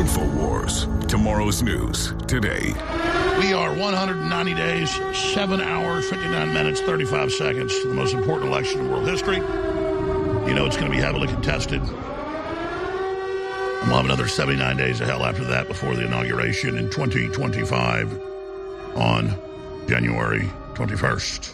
InfoWars. Tomorrow's news today. We are 190 days, 7 hours, 59 minutes, 35 seconds to the most important election in world history. You know it's going to be heavily contested. And we'll have another 79 days of hell after that before the inauguration in 2025 on January 21st.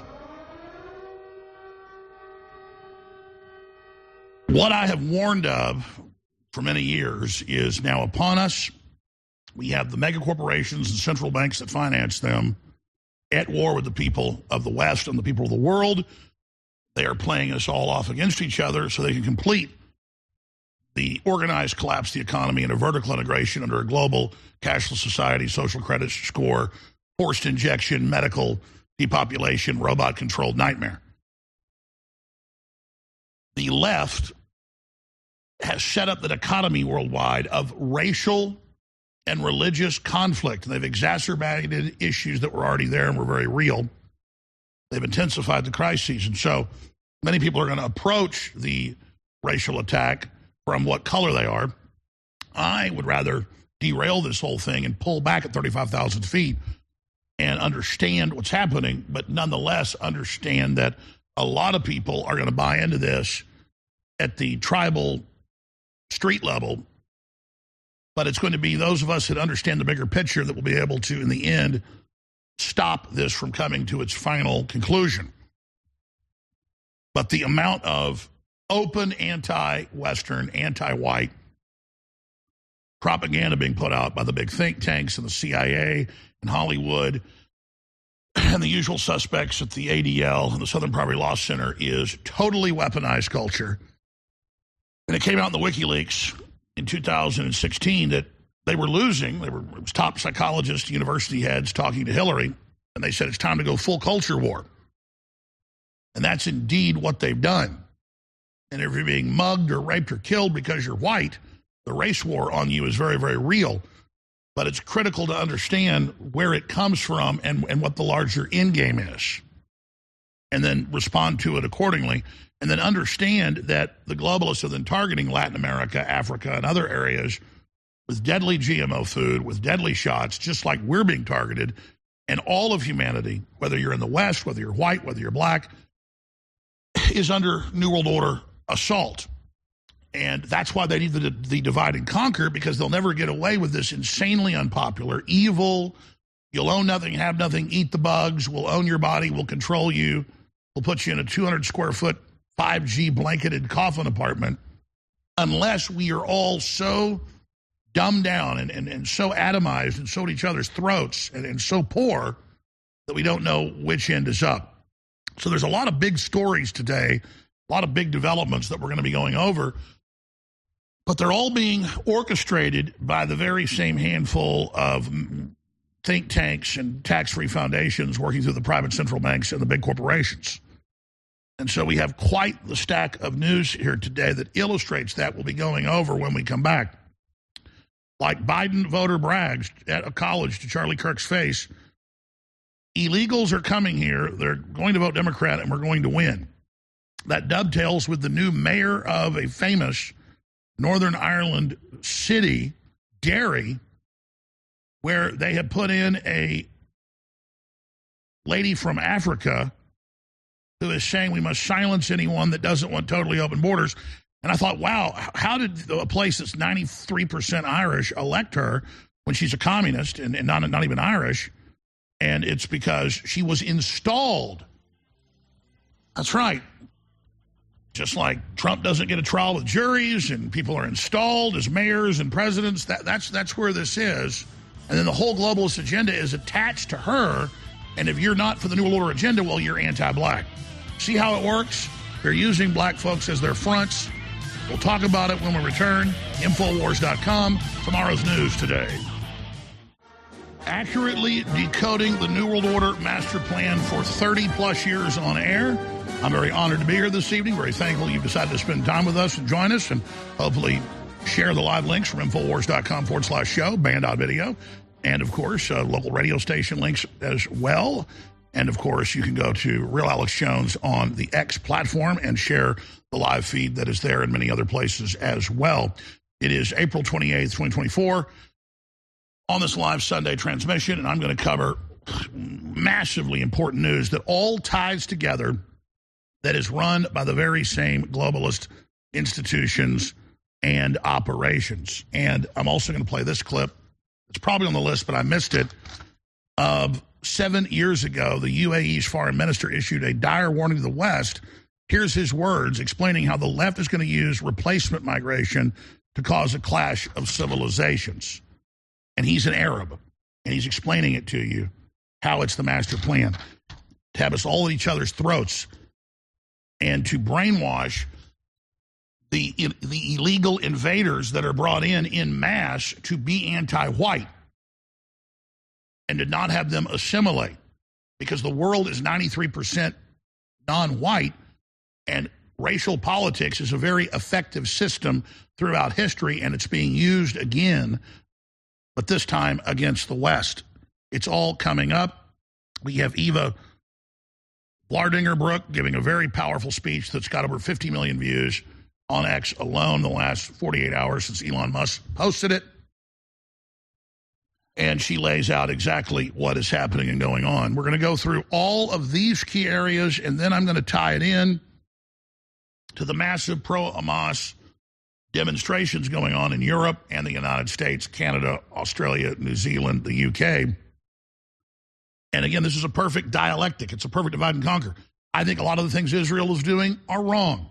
What I have warned of for many years is now upon us. We have the mega corporations and central banks that finance them at war with the people of the West and the people of the world. They are playing us all off against each other so they can complete the organized collapse of the economy and a vertical integration under a global cashless society, social credit score, forced injection, medical depopulation, robot-controlled nightmare. The left has set up the dichotomy worldwide of racial and religious conflict. They've exacerbated issues that were already there and were very real. They've intensified the crises. And so many people are going to approach the racial attack from what color they are. I would rather derail this whole thing and pull back at 35,000 feet and understand what's happening, but nonetheless understand that a lot of people are going to buy into this at the tribal street level. But it's going to be those of us that understand the bigger picture that will be able to, in the end, stop this from coming to its final conclusion. But the amount of open anti-Western, anti-white propaganda being put out by the big think tanks and the CIA and Hollywood and the usual suspects at the ADL and the Southern Poverty Law Center is totally weaponized culture. And it came out in the WikiLeaks in 2016 that they were losing. It was top psychologists, university heads talking to Hillary, and they said it's time to go full culture war. And that's indeed what they've done. And if you're being mugged or raped or killed because you're white, the race war on you is very, very real. But it's critical to understand where it comes from and what the larger end game is, and then respond to it accordingly. And then understand that the globalists are then targeting Latin America, Africa, and other areas with deadly GMO food, with deadly shots, just like we're being targeted. And all of humanity, whether you're in the West, whether you're white, whether you're black, is under New World Order assault. And that's why they need the divide and conquer, because they'll never get away with this insanely unpopular, evil, you'll own nothing, have nothing, eat the bugs, we'll own your body, we'll control you, we'll put you in a 200-square-foot 5G blanketed coffin apartment, unless we are all so dumbed down and so atomized and so at each other's throats and so poor that we don't know which end is up. So there's a lot of big stories today, a lot of big developments that we're going to be going over, but they're all being orchestrated by the very same handful of think tanks and tax-free foundations working through the private central banks and the big corporations. And so we have quite the stack of news here today that illustrates that. We'll be going over when we come back. Like Biden voter brags at a college to Charlie Kirk's face, illegals are coming here, they're going to vote Democrat, and we're going to win. That dovetails with the new mayor of a famous Northern Ireland city, Derry, where they have put in a lady from Africa who is saying we must silence anyone that doesn't want totally open borders. And I thought, wow, how did a place that's 93% Irish elect her when she's a communist and not even Irish? And it's because she was installed. That's right. Just like Trump doesn't get a trial with juries and people are installed as mayors and presidents, that's where this is. And then the whole globalist agenda is attached to her. And if you're not for the New World Order agenda, well, you're anti-black. See how it works? They're using black folks as their fronts. We'll talk about it when we return. Infowars.com, tomorrow's news today. Accurately decoding the New World Order master plan for 30-plus years on air. I'm very honored to be here this evening. Very thankful you've decided to spend time with us and join us, and hopefully share the live links from Infowars.com/show, band.video, and, of course, local radio station links as well. And, of course, you can go to Real Alex Jones on the X platform and share the live feed that is there in many other places as well. It is April 28th, 2024, on this live Sunday transmission, and I'm going to cover massively important news that all ties together, that is run by the very same globalist institutions and operations. And I'm also going to play this clip. It's probably on the list, but I missed it. 7 years ago, the UAE's foreign minister issued a dire warning to the West. Here's his words explaining how the left is going to use replacement migration to cause a clash of civilizations. And he's an Arab, and he's explaining it to you, how it's the master plan, to have us all at each other's throats and to brainwash the illegal invaders that are brought in mass to be anti-white and to not have them assimilate, because the world is 93% non-white, and racial politics is a very effective system throughout history, and it's being used again, but this time against the West. It's all coming up. We have Eva Blardingerbrook giving a very powerful speech that's got over 50 million views on X alone the last 48 hours since Elon Musk posted it. And she lays out exactly what is happening and going on. We're going to go through all of these key areas, and then I'm going to tie it in to the massive pro-Hamas demonstrations going on in Europe and the United States, Canada, Australia, New Zealand, the UK. And again, this is a perfect dialectic. It's a perfect divide and conquer. I think a lot of the things Israel is doing are wrong.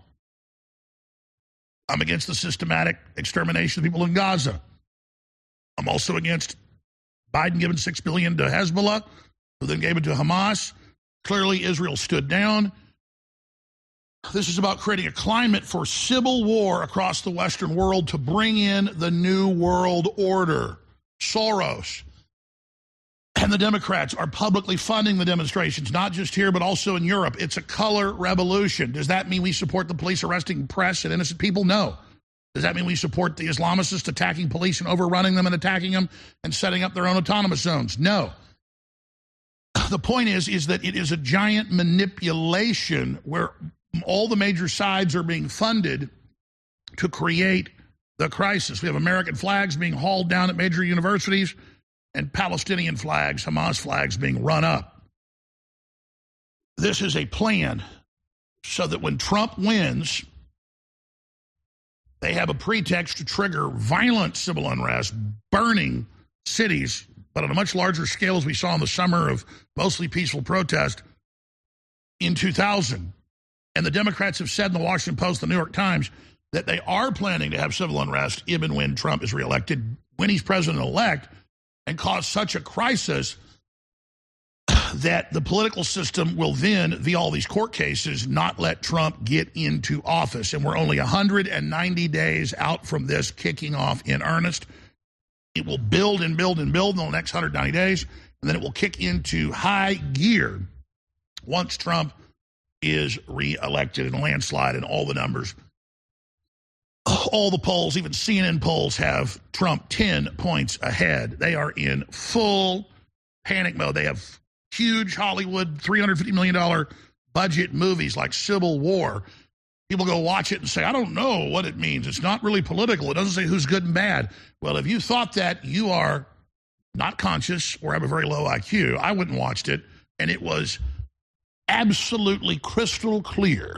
I'm against the systematic extermination of people in Gaza. I'm also against Biden giving $6 billion to Hezbollah, who then gave it to Hamas. Clearly, Israel stood down. This is about creating a climate for civil war across the Western world to bring in the new world order. Soros and the Democrats are publicly funding the demonstrations, not just here, but also in Europe. It's a color revolution. Does that mean we support the police arresting press and innocent people? No. Does that mean we support the Islamists attacking police and overrunning them and attacking them and setting up their own autonomous zones? No. The point is that it is a giant manipulation where all the major sides are being funded to create the crisis. We have American flags being hauled down at major universities and Palestinian flags, Hamas flags being run up. This is a plan so that when Trump wins, they have a pretext to trigger violent civil unrest, burning cities, but on a much larger scale, as we saw in the summer of mostly peaceful protest in 2000. And the Democrats have said in the Washington Post, the New York Times, that they are planning to have civil unrest even when Trump is reelected, when he's president-elect, and cause such a crisis that the political system will then, via all these court cases, not let Trump get into office. And we're only 190 days out from this kicking off in earnest. It will build and build and build in the next 190 days, and then it will kick into high gear once Trump is reelected in a landslide, and all the numbers, all the polls, even CNN polls, have Trump 10 points ahead. They are in full panic mode. They have huge Hollywood $350 million budget movies like Civil War. People go watch it and say, I don't know what it means. It's not really political. It doesn't say who's good and bad. Well, if you thought that, you are not conscious or have a very low IQ. I went and watched it, and it was absolutely crystal clear.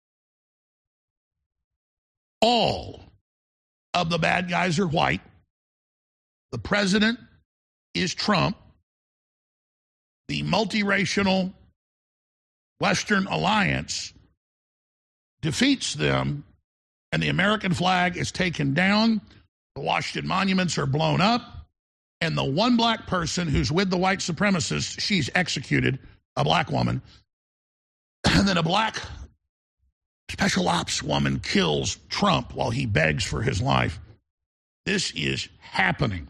All of the bad guys are white. The president is Trump. The multiracial Western alliance defeats them, and the American flag is taken down. The Washington monuments are blown up, and the one black person who's with the white supremacists, she's executed, a black woman, and then a black special ops woman kills Trump while he begs for his life. This is happening.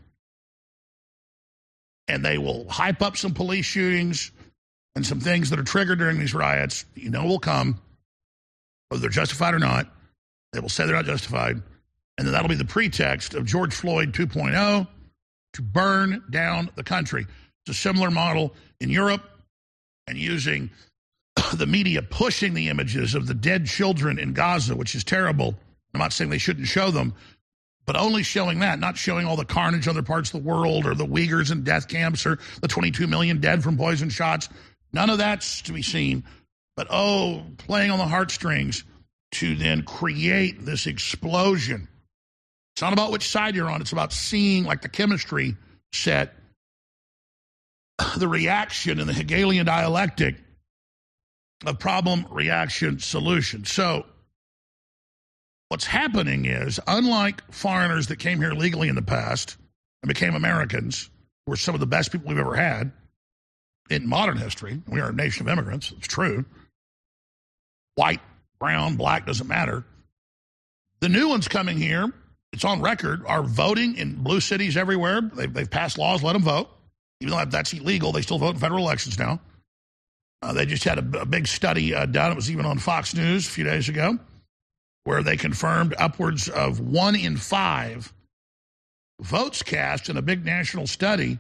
And they will hype up some police shootings and some things that are triggered during these riots, will come, whether they're justified or not. They will say they're not justified. And then that'll be the pretext of George Floyd 2.0 to burn down the country. It's a similar model in Europe, and using the media pushing the images of the dead children in Gaza, which is terrible. I'm not saying they shouldn't show them, but only showing that, not showing all the carnage in other parts of the world or the Uyghurs in death camps or the 22 million dead from poison shots. None of that's to be seen. But, playing on the heartstrings to then create this explosion. It's not about which side you're on. It's about seeing, like the chemistry set, the reaction in the Hegelian dialectic of problem, reaction, solution. So what's happening is, unlike foreigners that came here legally in the past and became Americans, who were some of the best people we've ever had in modern history, we are a nation of immigrants, it's true. White, brown, black, doesn't matter. The new ones coming here, it's on record, are voting in blue cities everywhere. They've passed laws, let them vote. Even though that's illegal, they still vote in federal elections now. They just had a big study done. It was even on Fox News a few days ago, where they confirmed upwards of 1 in 5 votes cast in a big national study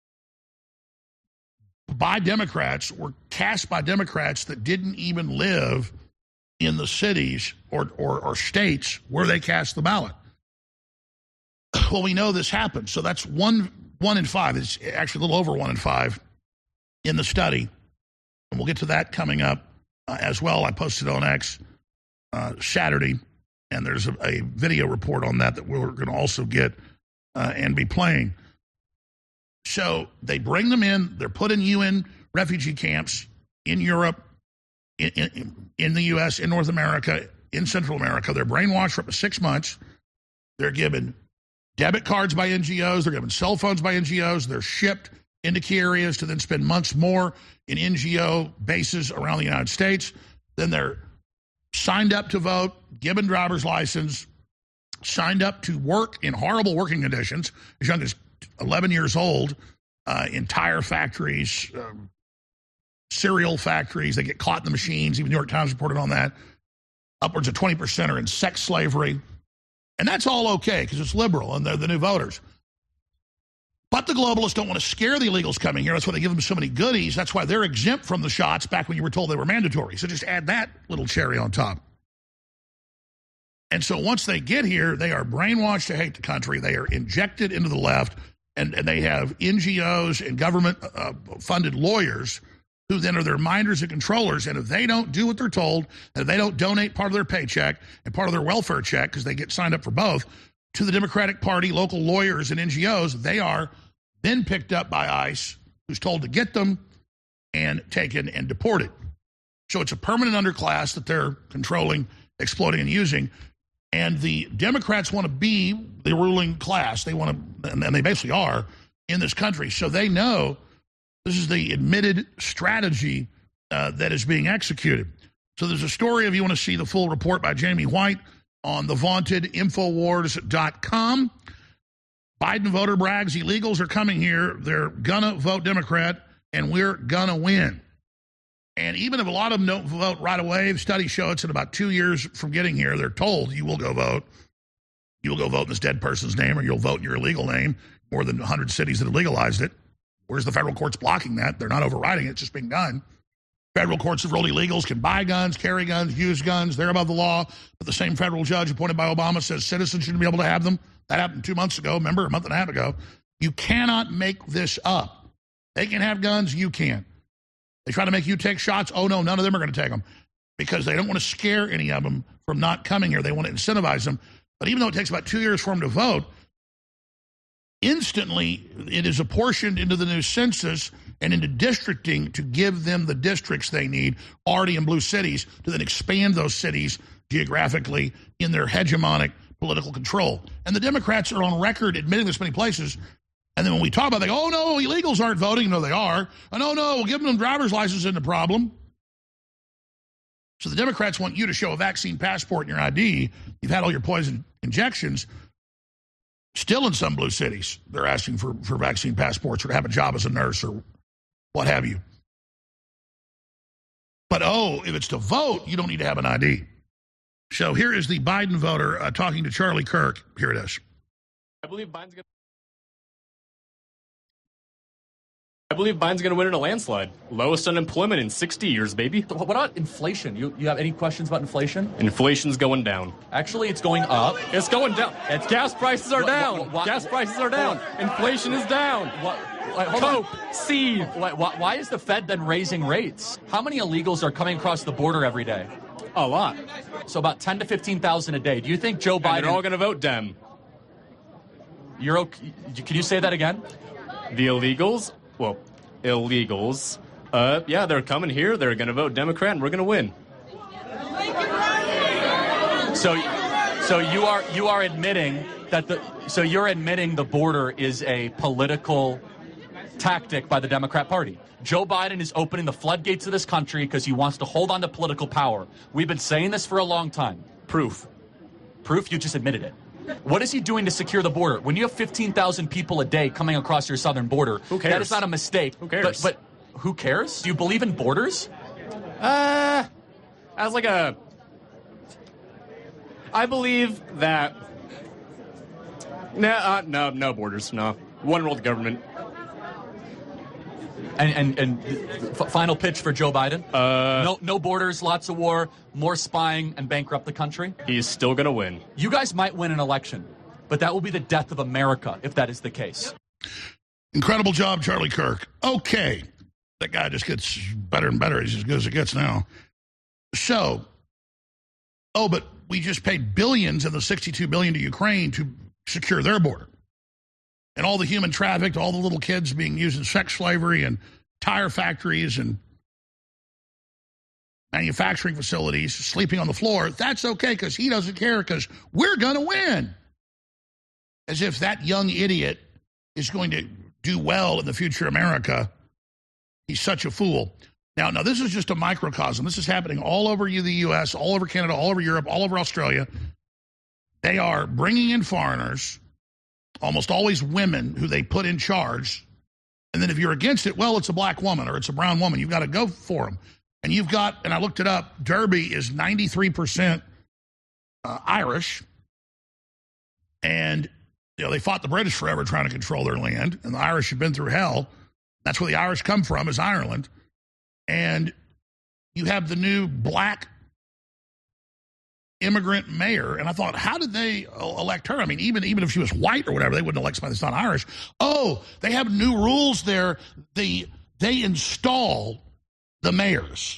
by Democrats were cast by Democrats that didn't even live in the cities or states where they cast the ballot. Well, we know this happened. So that's 1 in 5. It's actually a little over 1 in 5 in the study. And we'll get to that coming up as well. I posted on X Saturday, and there's a video report on that we're going to also get and be playing. So they bring them in. They're put in UN refugee camps in Europe, in the U.S., in North America, in Central America. They're brainwashed for up to 6 months. They're given debit cards by NGOs. They're given cell phones by NGOs. They're shipped into key areas to then spend months more in NGO bases around the United States. Then they're signed up to vote, given driver's license, signed up to work in horrible working conditions, as young as 11 years old, in tire factories, cereal factories. They get caught in the machines. Even New York Times reported on that. Upwards of 20% are in sex slavery. And that's all okay because it's liberal and they're the new voters. But the globalists don't want to scare the illegals coming here. That's why they give them so many goodies. That's why they're exempt from the shots back when you were told they were mandatory. So just add that little cherry on top. And so once they get here, they are brainwashed to hate the country. They are injected into the left, and they have NGOs and government-funded lawyers who then are their minders and controllers. And if they don't do what they're told, and if they don't donate part of their paycheck and part of their welfare check, because they get signed up for both, to the Democratic Party, local lawyers and NGOs, they are then picked up by ICE, who's told to get them and taken and deported. So it's a permanent underclass that they're controlling, exploiting, and using. And the Democrats want to be the ruling class. They want to, and they basically are, in this country. So they know this is the admitted strategy that is being executed. So there's a story, if you want to see the full report, by Jamie White on the vaunted Infowars.com. Biden voter brags, illegals are coming here. They're going to vote Democrat, and we're going to win. And even if a lot of them don't vote right away, the studies show it's in about 2 years from getting here, they're told you will go vote. You will go vote in this dead person's name, or you'll vote in your illegal name. More than 100 cities that have legalized it. Where's the federal courts blocking that? They're not overriding it. It's just being done. Federal courts of ruled illegals can buy guns, carry guns, use guns. They're above the law. But the same federal judge appointed by Obama says citizens shouldn't be able to have them. That happened 2 months ago. Remember, a month and a half ago. You cannot make this up. They can have guns. You can't. They try to make you take shots. Oh, no, none of them are going to take them because they don't want to scare any of them from not coming here. They want to incentivize them. But even though it takes about 2 years for them to vote, instantly it is apportioned into the new census and into districting to give them the districts they need already in blue cities to then expand those cities geographically in their hegemonic political control. And the Democrats are on record admitting this many places. And then when we talk about it, they go, oh, no, illegals aren't voting. No, they are. Oh, no, we'll give them driver's license isn't a problem. So the Democrats want you to show a vaccine passport in your ID. You've had all your poison injections. Still in some blue cities, they're asking for vaccine passports or to have a job as a nurse or what have you. But, if it's to vote, you don't need to have an ID. So here is the Biden voter talking to Charlie Kirk. Here it is. I believe Biden's going I believe Biden's going to win in a landslide. Lowest unemployment in 60 years, baby. What about inflation? You have any questions about inflation? Inflation's going down. Actually, it's going up. It's going down. Gas prices are down. What? Gas prices are down. Inflation is down. Cope, seed. Why is the Fed then raising rates? How many illegals are coming across the border every day? A lot. So about 10 to 15,000 a day. Do you think Joe Biden... And they're all going to vote Dem. You're okay? Can you say that again? The illegals? Well, illegals. Yeah, they're coming here. They're going to vote Democrat, and we're going to win. So you are admitting that you're admitting the border is a political tactic by the Democrat Party. Joe Biden is opening the floodgates of this country because he wants to hold on to political power. We've been saying this for a long time. Proof? You just admitted it. What is he doing to secure the border? When you have 15,000 people a day coming across your southern border, who cares? That is not a mistake. Who cares? But who cares? Do you believe in borders? I believe that... No borders, no. One world government. And final pitch for Joe Biden? No borders, lots of war, more spying, and bankrupt the country? He's still going to win. You guys might win an election, but that will be the death of America if that is the case. Incredible job, Charlie Kirk. Okay. That guy just gets better and better. He's as good as it gets now. So, but we just paid billions of the $62 billion to Ukraine to secure their border. And all the human trafficked, all the little kids being used in sex slavery and tire factories and manufacturing facilities, sleeping on the floor, that's okay because he doesn't care because we're going to win. As if that young idiot is going to do well in the future America. He's such a fool. Now, this is just a microcosm. This is happening all over the U.S., all over Canada, all over Europe, all over Australia. They are bringing in foreigners, almost always women who they put in charge. And then if you're against it, well, it's a black woman or it's a brown woman. You've got to go for them. And you've got, and I looked it up, Derby is 93% Irish. And, they fought the British forever trying to control their land. And the Irish have been through hell. That's where the Irish come from, is Ireland. And you have the new black immigrant mayor, and I thought, how did they elect her? I mean, even if she was white or whatever, they wouldn't elect somebody that's not Irish. Oh, they have new rules there. They install the mayors.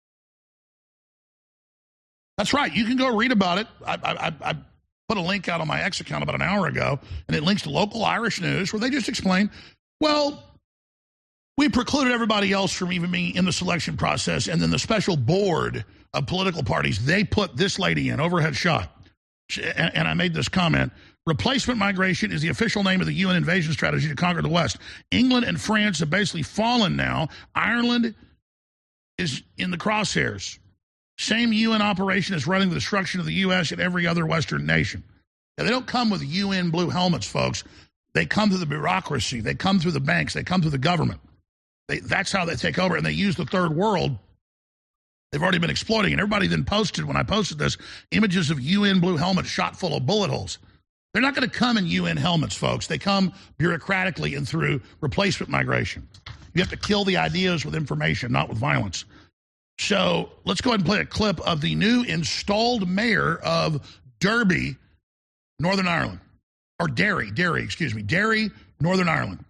That's right. You can go read about it. I put a link out on my X account about an hour ago, and it links to local Irish news where they just explain, well, we precluded everybody else from even being in the selection process, and then the special board of political parties, they put this lady in, overhead shot. And I made this comment. Replacement migration is the official name of the UN invasion strategy to conquer the West. England and France have basically fallen now. Ireland is in the crosshairs. Same UN operation is running the destruction of the U.S. and every other Western nation. Now, they don't come with UN blue helmets, folks. They come through the bureaucracy. They come through the banks. They come through the government. That's how they take over, and they use the third world. They've already been exploiting, and everybody then posted, when I posted this, images of UN blue helmets shot full of bullet holes. They're not going to come in UN helmets, folks. They come bureaucratically and through replacement migration. You have to kill the ideas with information, not with violence. So let's go ahead and play a clip of the new installed mayor of Derby, Northern Ireland. Or Derry, Northern Ireland.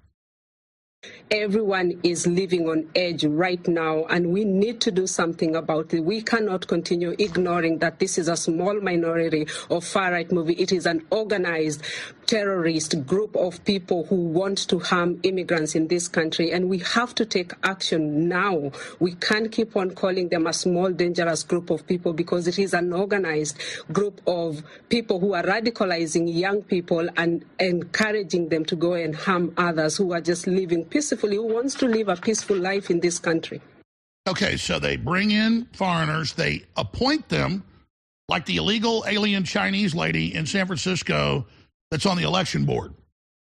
Everyone is living on edge right now, and we need to do something about it. We cannot continue ignoring that this is a small minority of far-right movement. It is an organized terrorist group of people who want to harm immigrants in this country, and we have to take action now. We can't keep on calling them a small, dangerous group of people, because it is an organized group of people who are radicalizing young people and encouraging them to go and harm others who are just living peacefully, who wants to live a peaceful life in this country. Okay, so they bring in foreigners, they appoint them, like the illegal alien Chinese lady in San Francisco that's on the election board.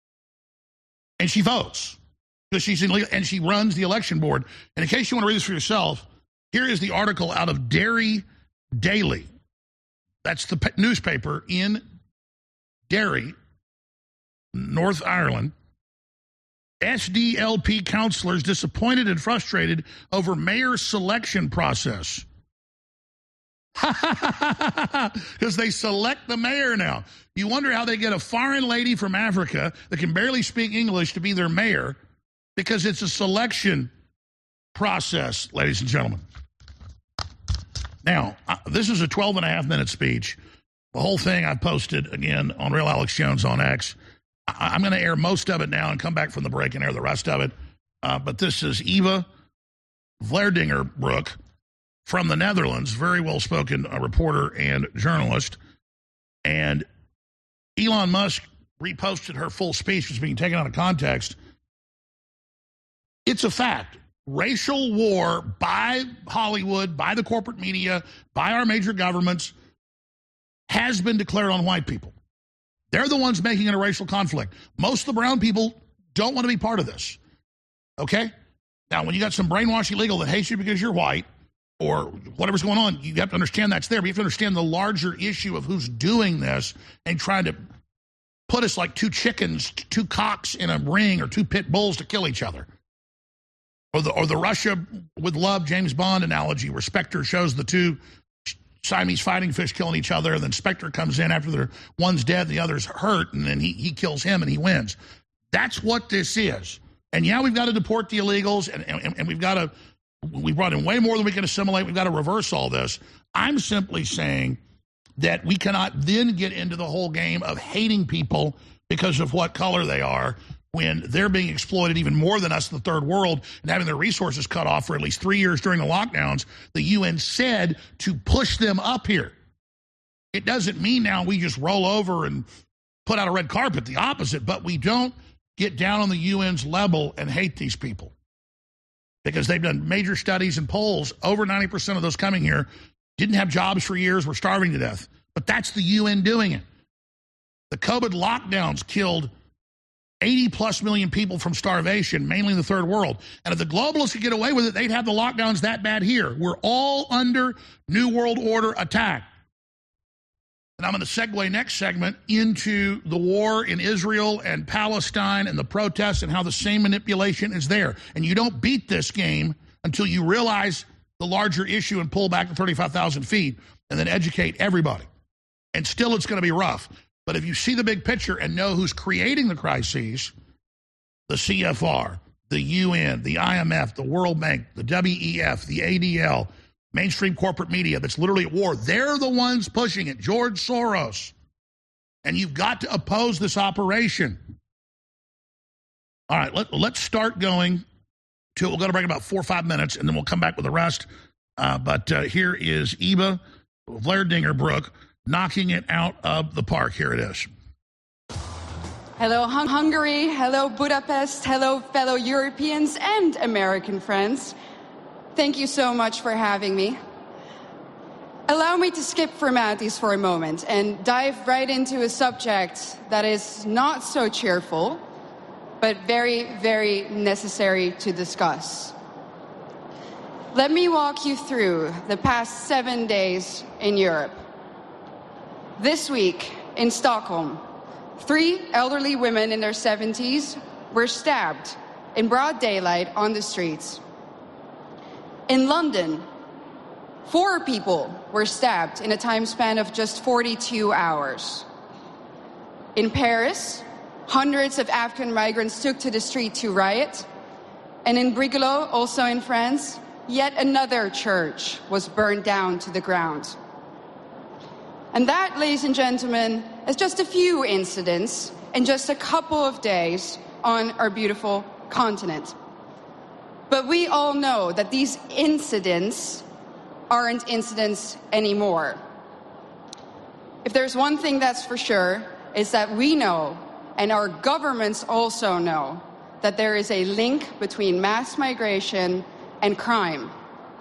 And she votes because she's illegal, and she runs the election board. And in case you want to read this for yourself, here is the article out of Derry Daily. That's the newspaper in Derry, North Ireland. SDLP counselors disappointed and frustrated over mayor selection process. Because they select the mayor now. You wonder how they get a foreign lady from Africa that can barely speak English to be their mayor, because it's a selection process, ladies and gentlemen. Now, this is a 12-and-a-half-minute speech. The whole thing I posted, again, on Real Alex Jones on X. I'm going to air most of it now and come back from the break and air the rest of it. But this is Eva Vlaardingerbroek from the Netherlands, very well-spoken reporter and journalist. And Elon Musk reposted her full speech, which is being taken out of context. It's a fact. Racial war by Hollywood, by the corporate media, by our major governments has been declared on white people. They're the ones making it a racial conflict. Most of the brown people don't want to be part of this. Okay? Now, when you got some brainwashed illegal that hates you because you're white or whatever's going on, you have to understand that's there. But you have to understand the larger issue of who's doing this and trying to put us like two chickens, two cocks in a ring, or two pit bulls to kill each other. Or the Russia with Love James Bond analogy, where Spectre shows the two Siamese fighting fish killing each other, and then Spectre comes in after one's dead, the other's hurt, and then he kills him and he wins. That's what this is. And yeah, we've got to deport the illegals, and we brought in way more than we can assimilate. We've got to reverse all this. I'm simply saying that we cannot then get into the whole game of hating people because of what color they are, when they're being exploited even more than us in the third world and having their resources cut off for at least 3 years during the lockdowns. The UN said to push them up here. It doesn't mean now we just roll over and put out a red carpet, the opposite, but we don't get down on the UN's level and hate these people. Because they've done major studies and polls, over 90% of those coming here didn't have jobs for years, were starving to death. But that's the UN doing it. The COVID lockdowns killed 80-plus million people from starvation, mainly in the third world. And if the globalists could get away with it, they'd have the lockdowns that bad here. We're all under New World Order attack. And I'm going to segue next segment into the war in Israel and Palestine and the protests and how the same manipulation is there. And you don't beat this game until you realize the larger issue and pull back to 35,000 feet and then educate everybody. And still it's going to be rough. But if you see the big picture and know who's creating the crises, the CFR, the UN, the IMF, the World Bank, the WEF, the ADL, mainstream corporate media that's literally at war, they're the ones pushing it. George Soros. And you've got to oppose this operation. All right, let's start going to, we'll go to break about 4 or 5 minutes, and then we'll come back with the rest. But here is Eva Vlaardingerbroek knocking it out of the park. Here it is. Hello, Hungary. Hello, Budapest. Hello, fellow Europeans and American friends. Thank you so much for having me. Allow me to skip formalities for a moment and dive right into a subject that is not so cheerful, but very, very necessary to discuss. Let me walk you through the past 7 days in Europe. This week in Stockholm, 3 elderly women in their 70s were stabbed in broad daylight on the streets. In London, 4 people were stabbed in a time span of just 42 hours. In Paris, hundreds of African migrants took to the street to riot. And in Brigalow, also in France, yet another church was burned down to the ground. And that, ladies and gentlemen, is just a few incidents in just a couple of days on our beautiful continent. But we all know that these incidents aren't incidents anymore. If there's one thing that's for sure, is that we know, and our governments also know, that there is a link between mass migration and crime.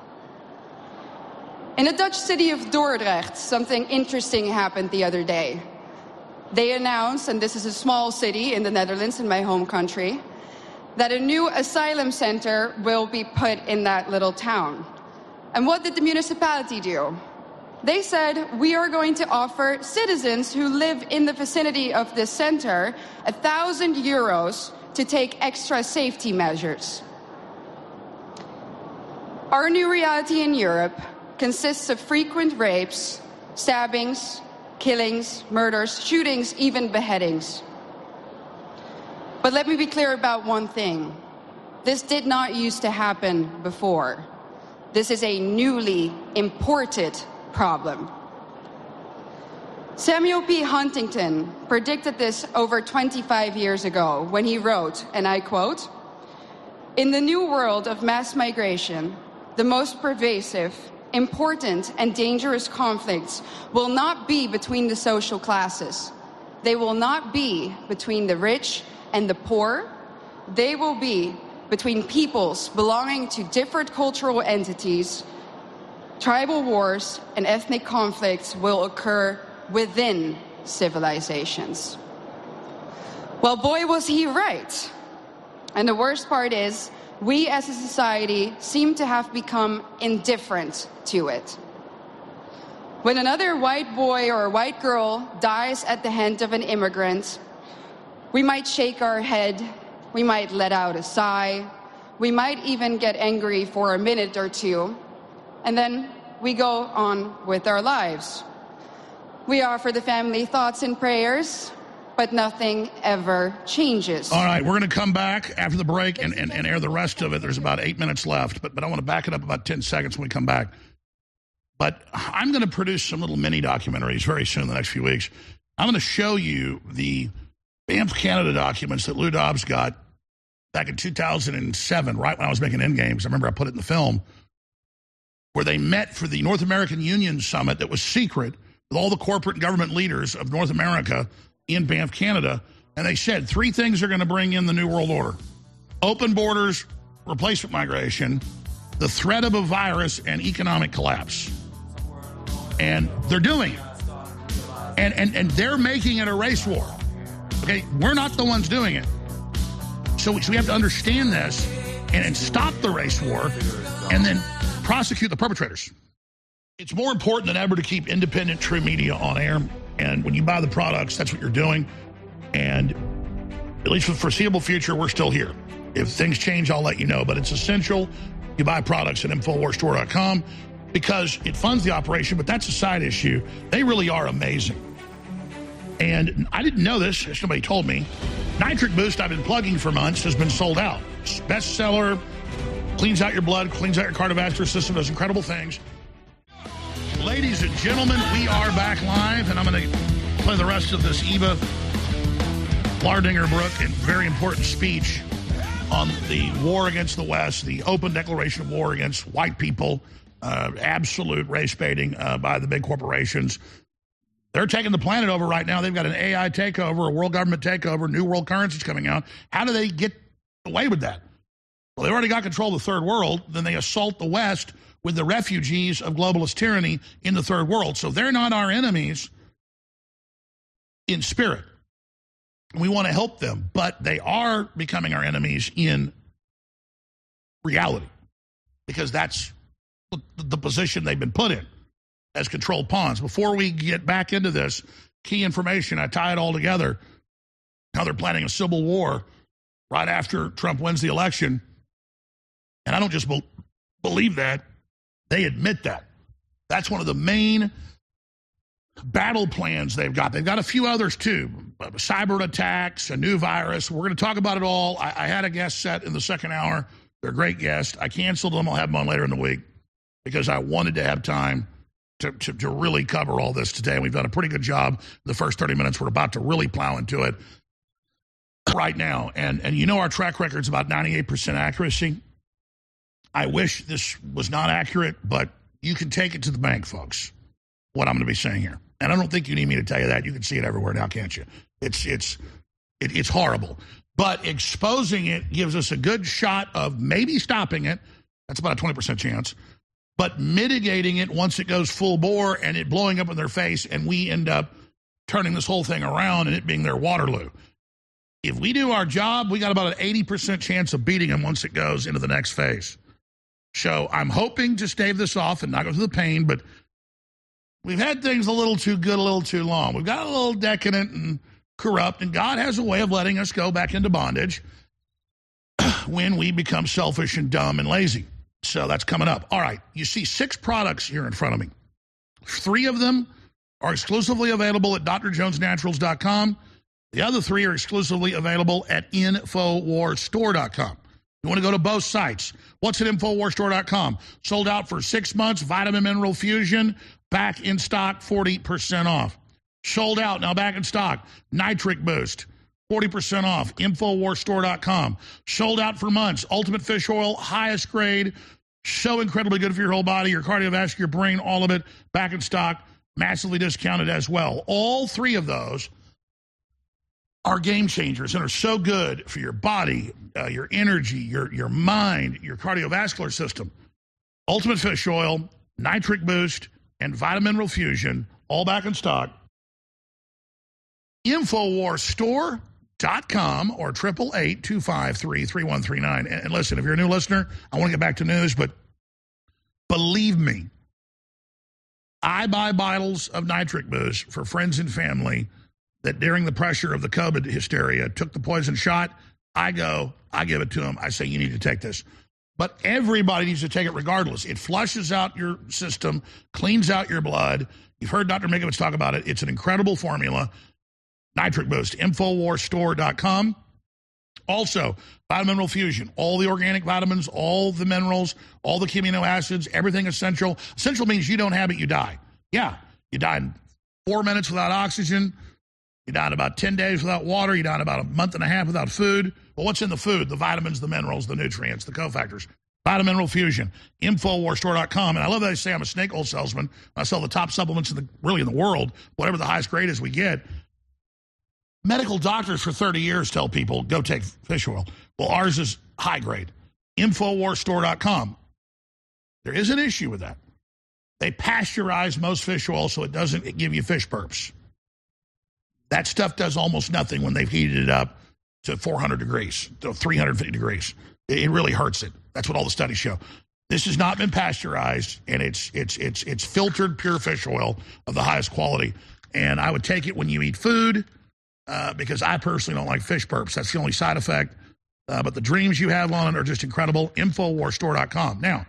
In the Dutch city of Dordrecht, something interesting happened the other day. They announced, and this is a small city in the Netherlands, in my home country, that a new asylum center will be put in that little town. And what did the municipality do? They said, we are going to offer citizens who live in the vicinity of this center €1,000 to take extra safety measures. Our new reality in Europe consists of frequent rapes, stabbings, killings, murders, shootings, even beheadings. But let me be clear about one thing. This did not used to happen before. This is a newly imported problem. Samuel P. Huntington predicted this over 25 years ago when he wrote, and I quote, "In the new world of mass migration, the most pervasive, important, and dangerous conflicts will not be between the social classes. They will not be between the rich and the poor. They will be between peoples belonging to different cultural entities. Tribal wars and ethnic conflicts will occur within civilizations." Well, boy, was he right. And the worst part is, we as a society seem to have become indifferent to it. When another white boy or white girl dies at the hand of an immigrant, we might shake our head, we might let out a sigh, we might even get angry for a minute or two, and then we go on with our lives. We offer the family thoughts and prayers, but nothing ever changes. All right, we're going to come back after the break and air the rest of it. There's about 8 minutes left, but I want to back it up about 10 seconds when we come back. But I'm going to produce some little mini documentaries very soon in the next few weeks. I'm going to show you the Banff Canada documents that Lou Dobbs got back in 2007, right when I was making Endgames. I remember I put it in the film, where they met for the North American Union Summit that was secret with all the corporate and government leaders of North America in Banff, Canada, and they said 3 things are going to bring in the New World Order: open borders, replacement migration, the threat of a virus, and economic collapse. And they're doing it. And they're making it a race war. Okay, we're not the ones doing it. So we have to understand this and stop the race war and then prosecute the perpetrators. It's more important than ever to keep independent, true media on air. And when you buy the products, that's what you're doing. And at least for the foreseeable future, we're still here. If things change, I'll let you know. But it's essential you buy products at InfoWarsStore.com because it funds the operation, but that's a side issue. They really are amazing. And I didn't know this. Somebody told me. Nitric Boost, I've been plugging for months, has been sold out. Bestseller, cleans out your blood, cleans out your cardiovascular system, does incredible things. Ladies and gentlemen, we are back live, and I'm going to play the rest of this Eva Lardinger-Brooke and very important speech on the war against the West, the open declaration of war against white people, absolute race baiting by the big corporations. They're taking the planet over right now. They've got an AI takeover, a world government takeover, new world currencies coming out. How do they get away with that? Well, they already got control of the third world. Then they assault the West with the refugees of globalist tyranny in the third world. So they're not our enemies in spirit. We want to help them, but they are becoming our enemies in reality because that's the position they've been put in as controlled pawns. Before we get back into this, key information, I tie it all together, how they're planning a civil war right after Trump wins the election. And I don't just believe that. They admit that. That's one of the main battle plans they've got. They've got a few others, too. Cyber attacks, a new virus. We're going to talk about it all. I had a guest set in the second hour. They're a great guest. I canceled them. I'll have them on later in the week because I wanted to have time to really cover all this today. We've done a pretty good job the first 30 minutes. We're about to really plow into it right now. And you know our track record's about 98% accuracy. I wish this was not accurate, but you can take it to the bank, folks, what I'm going to be saying here. And I don't think you need me to tell you that. You can see it everywhere now, can't you? It's horrible. But exposing it gives us a good shot of maybe stopping it. That's about a 20% chance. But mitigating it once it goes full bore and it blowing up in their face and we end up turning this whole thing around and it being their Waterloo. If we do our job, we got about an 80% chance of beating them once it goes into the next phase. So I'm hoping to stave this off and not go through the pain, but we've had things a little too good, a little too long. We've got a little decadent and corrupt, and God has a way of letting us go back into bondage. when we become selfish and dumb and lazy. So that's coming up. All right, you see 6 products here in front of me. 3 of them are exclusively available at drjonesnaturals.com. The other 3 are exclusively available at InfoWarsStore.com. You want to go to both sites. What's at InfoWarsStore.com? Sold out for 6 months. Vitamin Mineral Fusion, back in stock, 40% off. Sold out, now back in stock. Nitric Boost, 40% off. InfoWarsStore.com. Sold out for months. Ultimate Fish Oil, highest grade. So incredibly good for your whole body, your cardiovascular, your brain, all of it. Back in stock, massively discounted as well. All 3 of those are game changers and are so good for your body, your energy, your mind, your cardiovascular system. Ultimate Fish Oil, Nitric Boost, and Vitamin Mineral Fusion, all back in stock. InfoWarsStore.com or 888-253-3139. And listen, if you're a new listener, I want to get back to news, but believe me, I buy bottles of Nitric Boost for friends and family that during the pressure of the COVID hysteria took the poison shot. I give it to them. I say, you need to take this. But everybody needs to take it regardless. It flushes out your system, cleans out your blood. You've heard Dr. Mikovits talk about it. It's an incredible formula. Nitric Boost, InfoWarsStore.com. Also, Vitamin Mineral Fusion, all the organic vitamins, all the minerals, all the key amino acids, everything essential. Essential means you don't have it, you die. Yeah, you die in 4 minutes without oxygen. You die in about 10 days without water. You die in about a month and a half without food. Well, what's in the food? The vitamins, the minerals, the nutrients, the cofactors. Vitamin Mineral Fusion, InfoWarsStore.com. And I love that they say I'm a snake oil salesman. I sell the top supplements in the world, whatever the highest grade is we get. Medical doctors for 30 years tell people, go take fish oil. Well, ours is high grade. InfoWarsStore.com. There is an issue with that. They pasteurize most fish oil so it doesn't give you fish burps. That stuff does almost nothing when they've heated it up to 400 degrees, to 350 degrees. It really hurts it. That's what all the studies show. This has not been pasteurized, and it's filtered pure fish oil of the highest quality. And I would take it when you eat food, because I personally don't like fish burps. That's the only side effect. But the dreams you have on it are just incredible. InfoWarsStore.com. Now,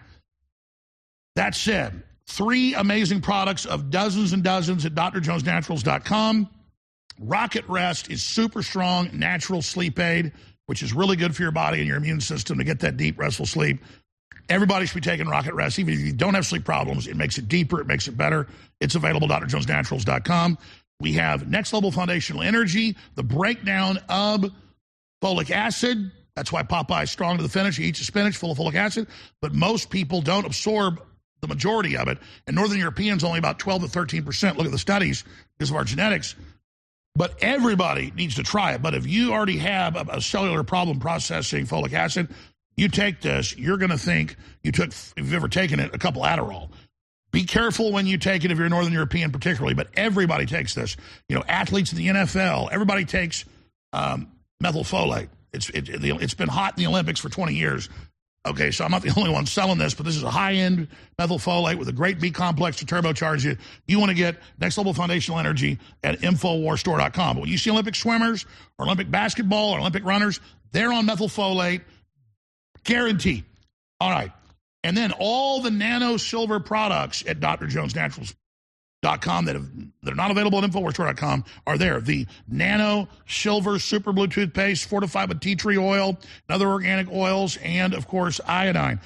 that said, 3 amazing products of dozens and dozens at drjonesnaturals.com. Rocket Rest is super strong, natural sleep aid, which is really good for your body and your immune system to get that deep, restful sleep. Everybody should be taking Rocket Rest. Even if you don't have sleep problems, it makes it deeper, it makes it better. It's available at drjonesnaturals.com. We have Next Level Foundational Energy, the breakdown of folic acid. That's why Popeye is strong to the finish. He eats a spinach full of folic acid, but most people don't absorb the majority of it. And Northern Europeans, only about 12 to 13%. Look at the studies because of our genetics. But everybody needs to try it. But if you already have a cellular problem processing folic acid, you take this, you're going to think you took, if you've ever taken it, a couple Adderall. Be careful when you take it if you're a Northern European particularly, but everybody takes this. You know, athletes in the NFL, everybody takes methylfolate. It's been hot in the Olympics for 20 years. Okay, so I'm not the only one selling this, but this is a high-end methylfolate with a great B complex to turbocharge you. You want to get Next Level Foundational Energy at InfoWarsStore.com. But when you see Olympic swimmers or Olympic basketball or Olympic runners, they're on methylfolate, guaranteed. All right. And then all the nano silver products at drjonesnaturals.com that are not available at InfoWarsStore.com are there. The nano silver super blue toothpaste fortified with tea tree oil and other organic oils, and, of course, iodine.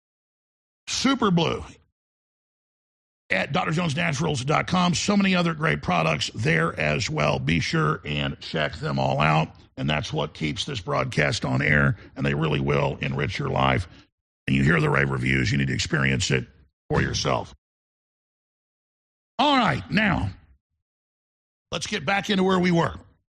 Super blue at drjonesnaturals.com. So many other great products there as well. Be sure and check them all out. And that's what keeps this broadcast on air, and they really will enrich your life. And you hear the rave reviews, you need to experience it for yourself. All right, now, let's get back into where we were.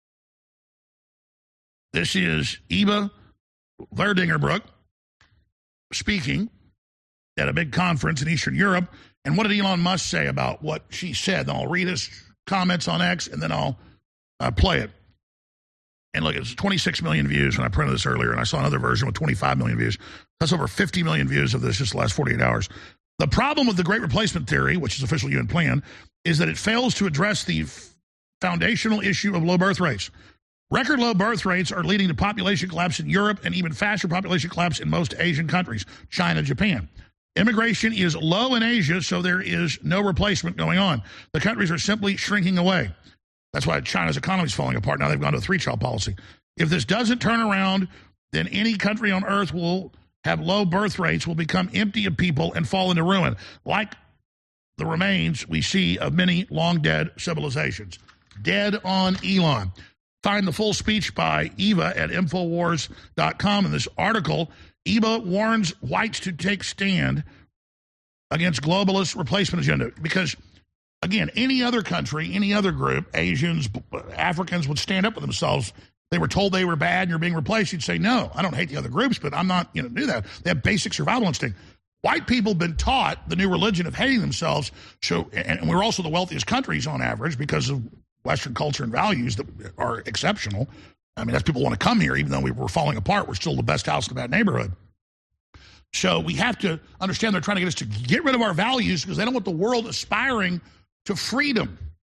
This is Eva Verdingerbroek speaking at a big conference in Eastern Europe. And what did Elon Musk say about what she said? And I'll read his comments on X, and then I'll play it. And look, it's 26 million views when I printed this earlier, and I saw another version with 25 million views. That's over 50 million views of this just the last 48 hours. The problem with the Great Replacement Theory, which is official UN plan, is that it fails to address the foundational issue of low birth rates. Record low birth rates are leading to population collapse in Europe and even faster population collapse in most Asian countries, China, Japan. Immigration is low in Asia, so there is no replacement going on. The countries are simply shrinking away. That's why China's economy is falling apart. Now they've gone to a 3-child policy. If this doesn't turn around, then any country on earth will have low birth rates, will become empty of people and fall into ruin, like the remains we see of many long-dead civilizations. Dead on Elon. Find the full speech by Eva at Infowars.com. In this article, Eva warns whites to take stand against globalist replacement agenda. Because, again, any other country, any other group, Asians, Africans, would stand up for themselves. They were told they were bad and you're being replaced. You'd say, no, I don't hate the other groups, but I'm not going to do that. They have basic survival instinct. White people have been taught the new religion of hating themselves. So, and we're also the wealthiest countries on average because of Western culture and values that are exceptional. I mean, that's people want to come here, even though we're falling apart. We're still the best house in that neighborhood. So we have to understand they're trying to get us to get rid of our values because they don't want the world aspiring to freedom.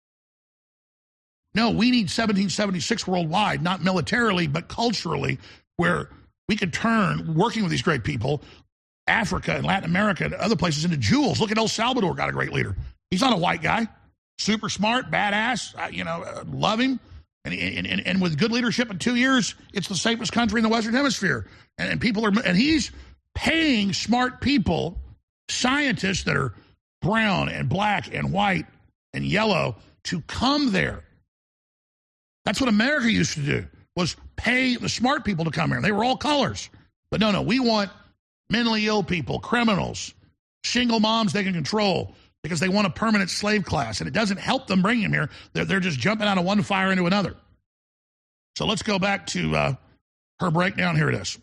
No, we need 1776 worldwide, not militarily, but culturally, where we could turn, working with these great people, Africa and Latin America and other places into jewels. Look at El Salvador, got a great leader. He's not a white guy. Super smart, badass, love him. And with good leadership in 2 years, it's the safest country in the Western Hemisphere. And people are, and he's paying smart people, scientists that are brown and black and white and yellow to come there. That's what America used to do, was pay the smart people to come here. They were all colors. But no, we want mentally ill people, criminals, single moms they can control because they want a permanent slave class. And it doesn't help them bring them here. They're just jumping out of one fire into another. So let's go back to her breakdown. Here it is.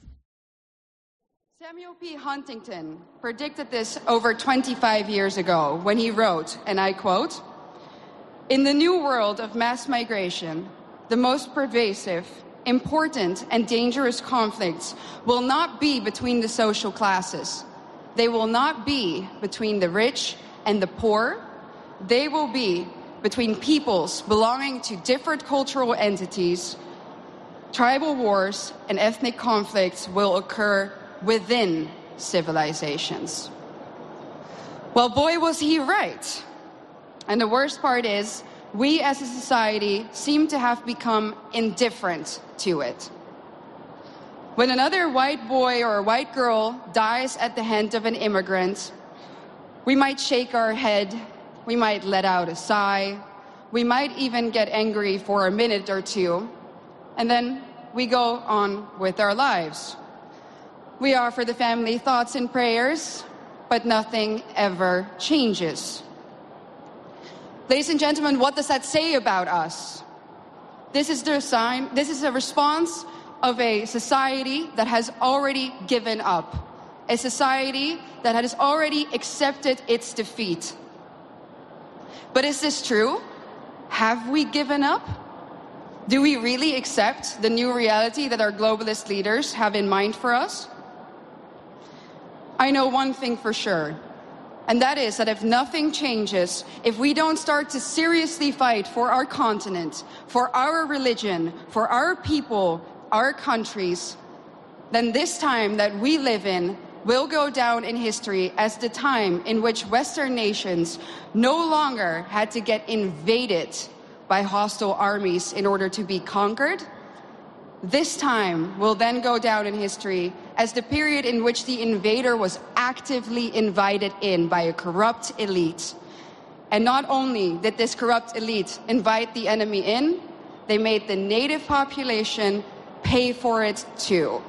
Samuel P. Huntington predicted this over 25 years ago when he wrote, and I quote, "In the new world of mass migration, the most pervasive, important, and dangerous conflicts will not be between the social classes. They will not be between the rich and the poor. They will be between peoples belonging to different cultural entities. Tribal wars and ethnic conflicts will occur within civilizations." Well, boy, was he right. And the worst part is, we as a society seem to have become indifferent to it. When another white boy or a white girl dies at the hand of an immigrant, we might shake our head, we might let out a sigh, we might even get angry for a minute or two, and then we go on with our lives. We offer the family thoughts and prayers, but nothing ever changes. Ladies and gentlemen, what does that say about us? This is a response of a society that has already given up, a society that has already accepted its defeat. But is this true? Have we given up? Do we really accept the new reality that our globalist leaders have in mind for us? I know one thing for sure. And that is that if nothing changes, if we don't start to seriously fight for our continent, for our religion, for our people, our countries, then this time that we live in will go down in history as the time in which Western nations no longer had to get invaded by hostile armies in order to be conquered. This time will then go down in history as the period in which the invader was actively invited in by a corrupt elite. And not only did this corrupt elite invite the enemy in, they made the native population pay for it too.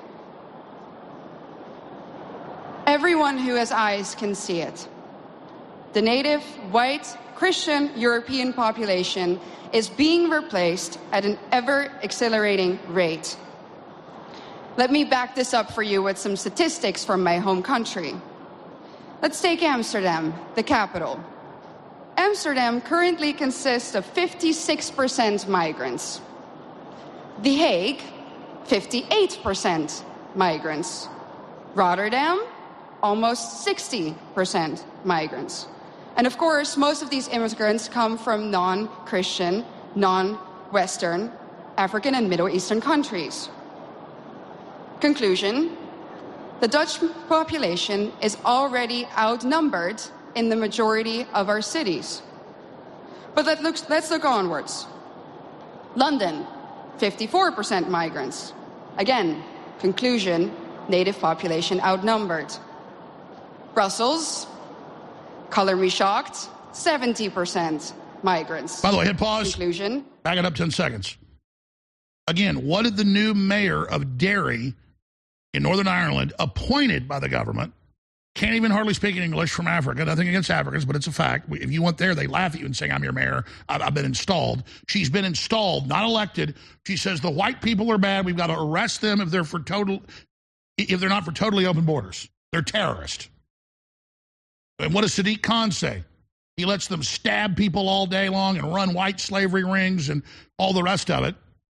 Everyone who has eyes can see it. The native, white, Christian European population is being replaced at an ever-accelerating rate. Let me back this up for you with some statistics from my home country. Let's take Amsterdam, the capital. Amsterdam currently consists of 56% migrants. The Hague, 58% migrants. Rotterdam, almost 60% migrants. And of course, most of these immigrants come from non-Christian, non-Western African and Middle Eastern countries. Conclusion: the Dutch population is already outnumbered in the majority of our cities. But let's look onwards. London, 54% migrants. Again, conclusion: native population outnumbered. Brussels, color me shocked, 70% migrants. By the way, hit pause. Conclusion. Back it up 10 seconds. Again, what did the new mayor of Derry in Northern Ireland, appointed by the government, can't even hardly speak English, from Africa, nothing against Africans, but it's a fact. If you went there, they laugh at you and say, I'm your mayor, I've been installed. She's been installed, not elected. She says the white people are bad, we've got to arrest them if they're not for totally open borders. They're terrorists. And what does Sadiq Khan say? He lets them stab people all day long and run white slavery rings and all the rest of it.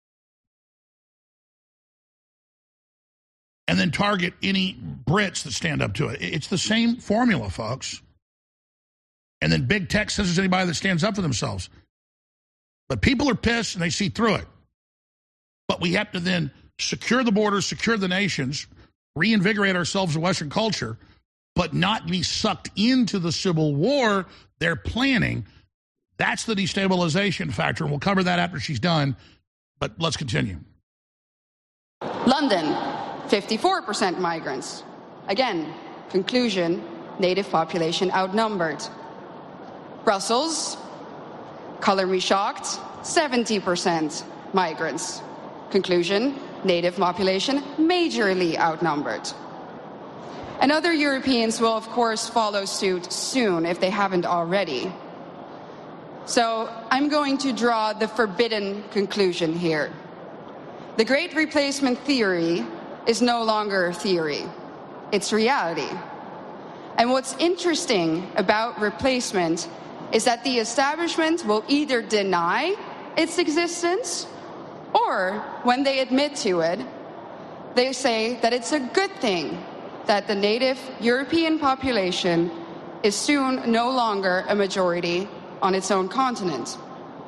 And then target any Brits that stand up to it. It's the same formula, folks. And then big tech says there's anybody that stands up for themselves. But people are pissed and they see through it. But we have to then secure the borders, secure the nations, reinvigorate ourselves in Western culture, but not be sucked into the civil war they're planning. That's the destabilization factor. And we'll cover that after she's done. But let's continue. London, 54% migrants. Again, conclusion: native population outnumbered. Brussels, color me shocked, 70% migrants. Conclusion: native population majorly outnumbered. And other Europeans will, of course, follow suit soon if they haven't already. So I'm going to draw the forbidden conclusion here. The Great Replacement theory is no longer a theory. It's reality. And what's interesting about replacement is that the establishment will either deny its existence, or when they admit to it, they say that it's a good thing that the native European population is soon no longer a majority on its own continent.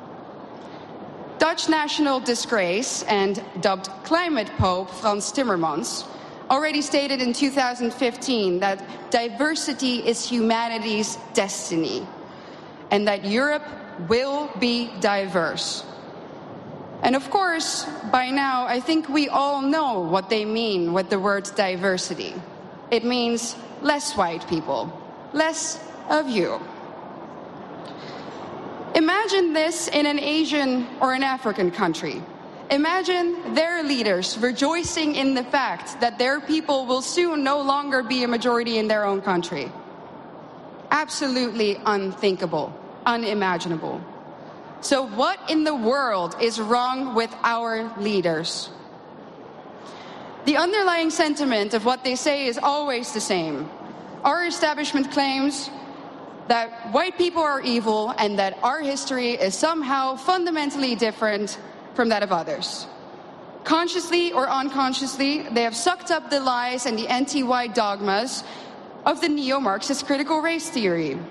Dutch national disgrace and dubbed climate pope Frans Timmermans already stated in 2015 that diversity is humanity's destiny and that Europe will be diverse. And of course, by now, I think we all know what they mean with the word diversity. It means less white people, less of you. Imagine this in an Asian or an African country. Imagine their leaders rejoicing in the fact that their people will soon no longer be a majority in their own country. Absolutely unthinkable, unimaginable. So what in the world is wrong with our leaders? The underlying sentiment of what they say is always the same. Our establishment claims that white people are evil and that our history is somehow fundamentally different from that of others. Consciously or unconsciously, they have sucked up the lies and the anti-white dogmas of the neo-Marxist critical race theory.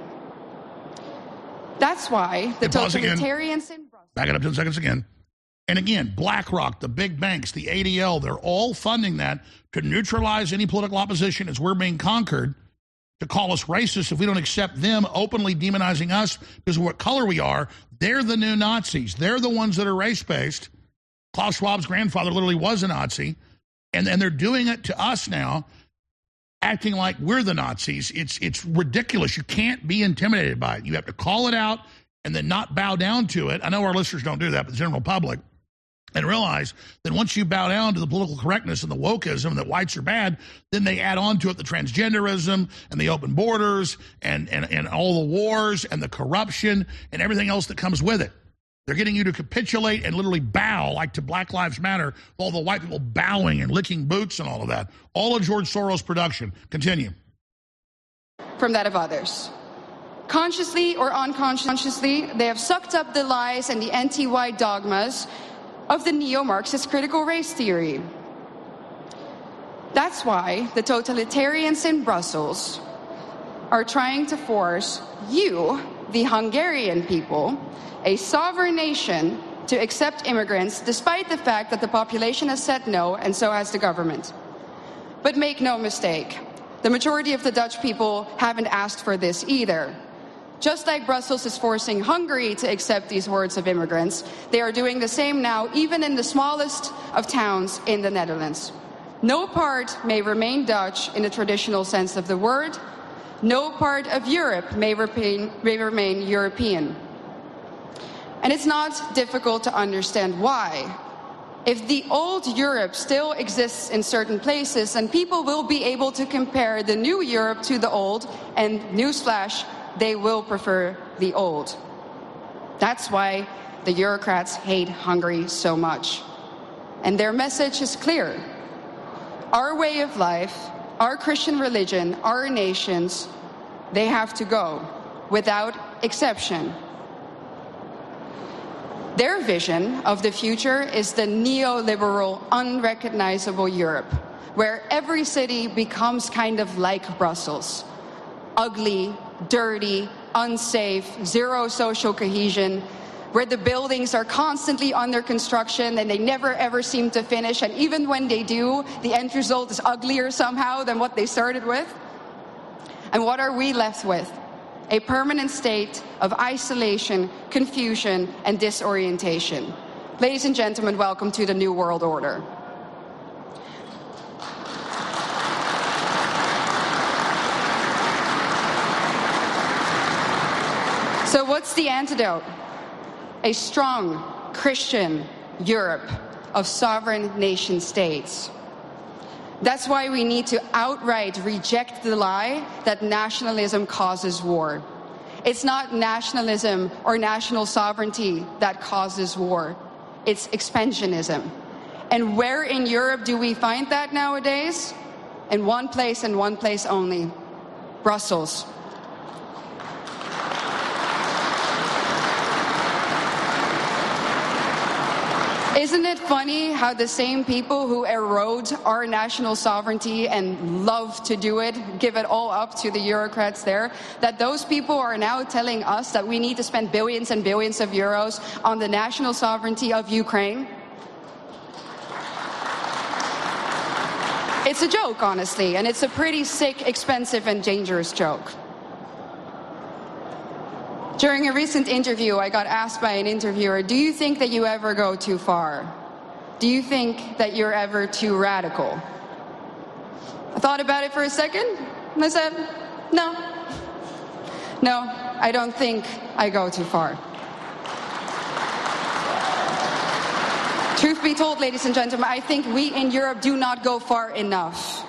That's why the totalitarians in Brussels... Back it up 10 seconds again. And again, BlackRock, the big banks, the ADL, they're all funding that to neutralize any political opposition as we're being conquered, to call us racist if we don't accept them, openly demonizing us because of what color we are. They're the new Nazis. They're the ones that are race-based. Klaus Schwab's grandfather literally was a Nazi. And they're doing it to us now, acting like we're the Nazis. It's ridiculous. You can't be intimidated by it. You have to call it out and then not bow down to it. I know our listeners don't do that, but the general public. And realize that once you bow down to the political correctness and the wokeism that whites are bad, then they add on to it the transgenderism and the open borders and all the wars and the corruption and everything else that comes with it. They're getting you to capitulate and literally bow, like to Black Lives Matter, all the white people bowing and licking boots and all of that. All of George Soros' production. Continue. From that of others. Consciously or unconsciously, they have sucked up the lies and the anti-white dogmas of the neo-Marxist critical race theory. That's why the totalitarians in Brussels are trying to force you, the Hungarian people, a sovereign nation, to accept immigrants, despite the fact that the population has said no, and so has the government. But make no mistake, the majority of the Dutch people haven't asked for this either. Just like Brussels is forcing Hungary to accept these hordes of immigrants, they are doing the same now, even in the smallest of towns in the Netherlands. No part may remain Dutch in the traditional sense of the word. No part of Europe may remain European. And it's not difficult to understand why. If the old Europe still exists in certain places, then people will be able to compare the new Europe to the old, and newsflash, they will prefer the old. That's why the Eurocrats hate Hungary so much. And their message is clear. Our way of life, our Christian religion, our nations, they have to go, without exception. Their vision of the future is the neoliberal, unrecognizable Europe, where every city becomes kind of like Brussels. Ugly, dirty, unsafe, zero social cohesion, where the buildings are constantly under construction and they never ever seem to finish, and even when they do, the end result is uglier somehow than what they started with. And what are we left with? A permanent state of isolation, confusion, and disorientation. Ladies and gentlemen, welcome to the New World Order. So what's the antidote? A strong Christian Europe of sovereign nation states. That's why we need to outright reject the lie that nationalism causes war. It's not nationalism or national sovereignty that causes war. It's expansionism. And where in Europe do we find that nowadays? In one place and one place only: Brussels. Isn't it funny how the same people who erode our national sovereignty and love to do it, give it all up to the Eurocrats there, that those people are now telling us that we need to spend billions and billions of euros on the national sovereignty of Ukraine? It's a joke, honestly, and it's a pretty sick, expensive, and dangerous joke. During a recent interview, I got asked by an interviewer, do you think that you ever go too far? Do you think that you're ever too radical? I thought about it for a second, and I said, no. No, I don't think I go too far. Truth be told, ladies and gentlemen, I think we in Europe do not go far enough.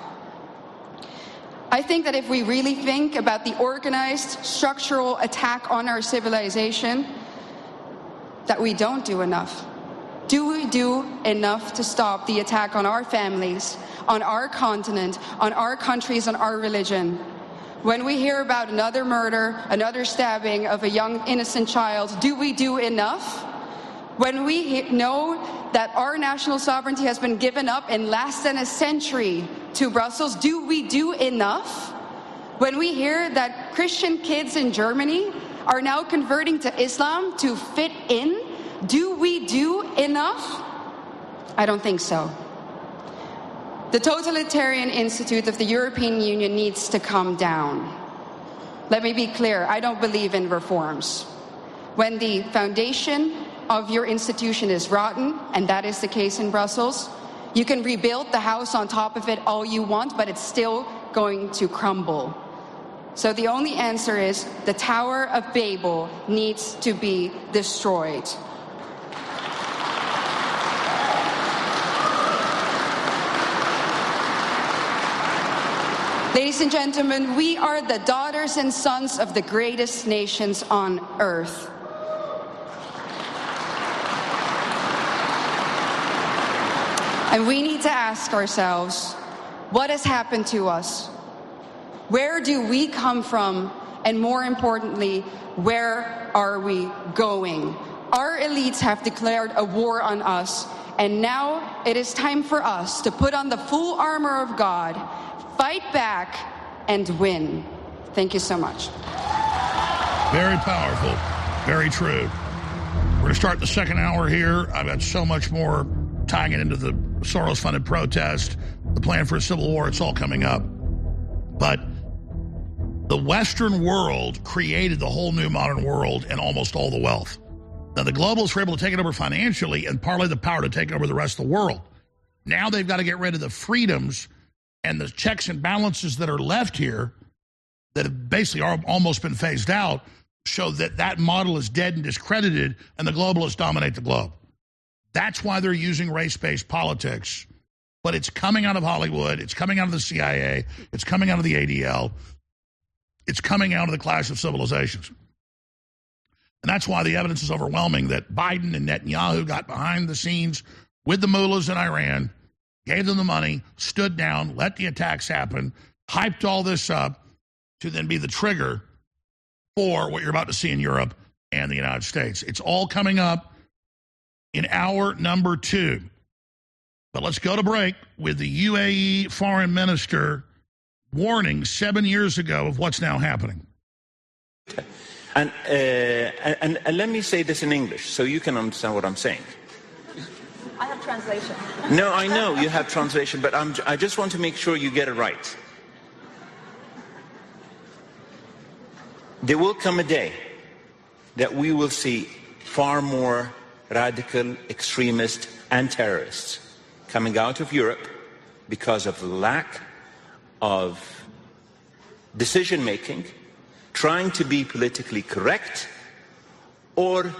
I think that if we really think about the organized, structural attack on our civilization, that we don't do enough. Do we do enough to stop the attack on our families, on our continent, on our countries, on our religion? When we hear about another murder, another stabbing of a young innocent child, do we do enough? When we know that our national sovereignty has been given up in less than a century to Brussels, do we do enough? When we hear that Christian kids in Germany are now converting to Islam to fit in, do we do enough? I don't think so. The totalitarian institute of the European Union needs to come down. Let me be clear, I don't believe in reforms. When the foundation of your institution is rotten, and that is the case in Brussels, you can rebuild the house on top of it all you want, but it's still going to crumble. So the only answer is the Tower of Babel needs to be destroyed. Ladies and gentlemen, we are the daughters and sons of the greatest nations on earth. And we need to ask ourselves, what has happened to us? Where do we come from? And more importantly, where are we going? Our elites have declared a war on us, and now it is time for us to put on the full armor of God, fight back, and win. Thank you so much. Very powerful. Very true. We're going to start the second hour here. I've got so much more tying it into the Soros-funded protest, the plan for a civil war. It's all coming up. But the Western world created the whole new modern world and almost all the wealth. Now, the globalists were able to take it over financially and parlay the power to take over the rest of the world. Now they've got to get rid of the freedoms and the checks and balances that are left here that have basically almost been phased out, show that that model is dead and discredited, and the globalists dominate the globe. That's why they're using race-based politics. But it's coming out of Hollywood. It's coming out of the CIA. It's coming out of the ADL. It's coming out of the clash of civilizations. And that's why the evidence is overwhelming that Biden and Netanyahu got behind the scenes with the mullahs in Iran, gave them the money, stood down, let the attacks happen, hyped all this up to then be the trigger for what you're about to see in Europe and the United States. It's all coming up in hour number 2. But let's go to break with the UAE foreign minister warning 7 years ago of what's now happening. And let me say this in English so you can understand what I'm saying. I have translation. No, I know you have translation, but I just want to make sure you get it right. There will come a day that we will see far more radical extremists and terrorists coming out of Europe because of lack of decision-making, trying to be politically correct, or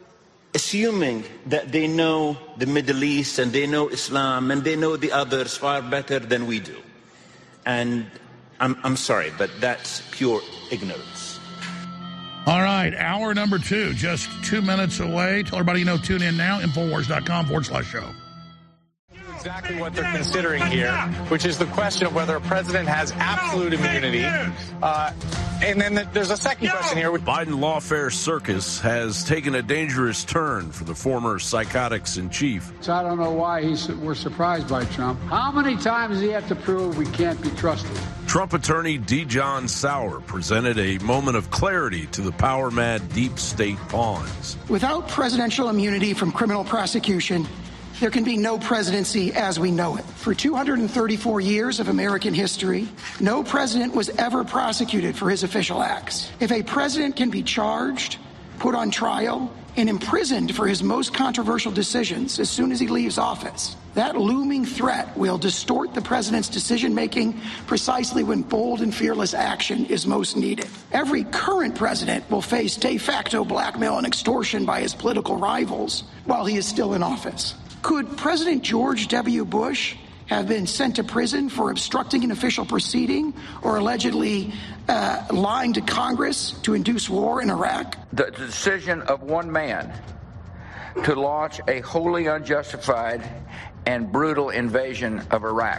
assuming that they know the Middle East and they know Islam and they know the others far better than we do. And I'm sorry, but that's pure ignorance. All right, hour number 2, just 2 minutes away. Tell everybody you know, tune in now, Infowars.com/show. Exactly what they're considering here, which is the question of whether a president has absolute immunity. And then there's a second question here. Biden lawfare circus has taken a dangerous turn for the former psychotics in chief. So I don't know why we're surprised by Trump. How many times does he have to prove we can't be trusted? Trump attorney Dijon Sauer presented a moment of clarity to the power-mad deep state pawns. Without presidential immunity from criminal prosecution, there can be no presidency as we know it. For 234 years of American history, no president was ever prosecuted for his official acts. If a president can be charged, put on trial, and imprisoned for his most controversial decisions as soon as he leaves office, that looming threat will distort the president's decision-making precisely when bold and fearless action is most needed. Every current president will face de facto blackmail and extortion by his political rivals while he is still in office. Could President George W. Bush have been sent to prison for obstructing an official proceeding or allegedly lying to Congress to induce war in Iraq? The decision of one man to launch a wholly unjustified and brutal invasion of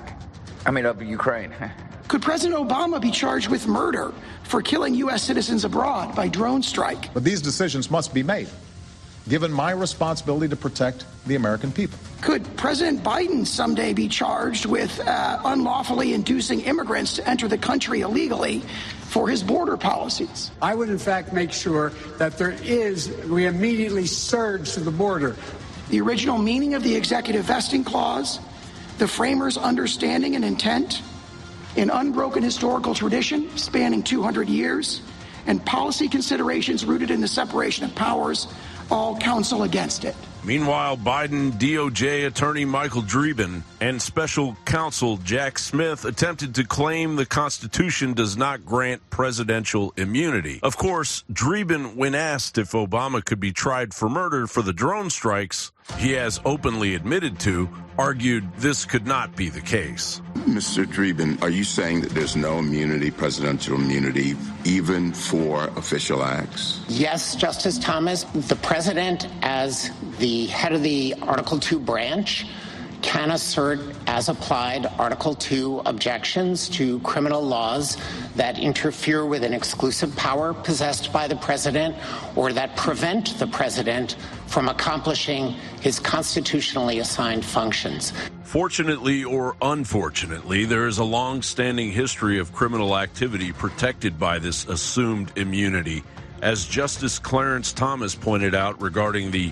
of Ukraine. Could President Obama be charged with murder for killing U.S. citizens abroad by drone strike? But these decisions must be made, given my responsibility to protect the American people. Could President Biden someday be charged with unlawfully inducing immigrants to enter the country illegally for his border policies? I would, in fact, make sure that we immediately surge to the border. The original meaning of the executive vesting clause, the framers' understanding and intent, an unbroken historical tradition spanning 200 years, and policy considerations rooted in the separation of powers all counsel against it. Meanwhile, Biden DOJ attorney Michael Dreeben and special counsel Jack Smith attempted to claim the Constitution does not grant presidential immunity. Of course, Dreeben, when asked if Obama could be tried for murder for the drone strikes he has openly admitted to, argued this could not be the case. Mr. Dreeben, are you saying that there's no immunity, presidential immunity, even for official acts? Yes, Justice Thomas. The president, as the head of the Article 2 branch, can assert, as applied, Article 2 objections to criminal laws that interfere with an exclusive power possessed by the president or that prevent the president from accomplishing his constitutionally assigned functions. Fortunately or unfortunately, there is a long-standing history of criminal activity protected by this assumed immunity, as Justice Clarence Thomas pointed out regarding the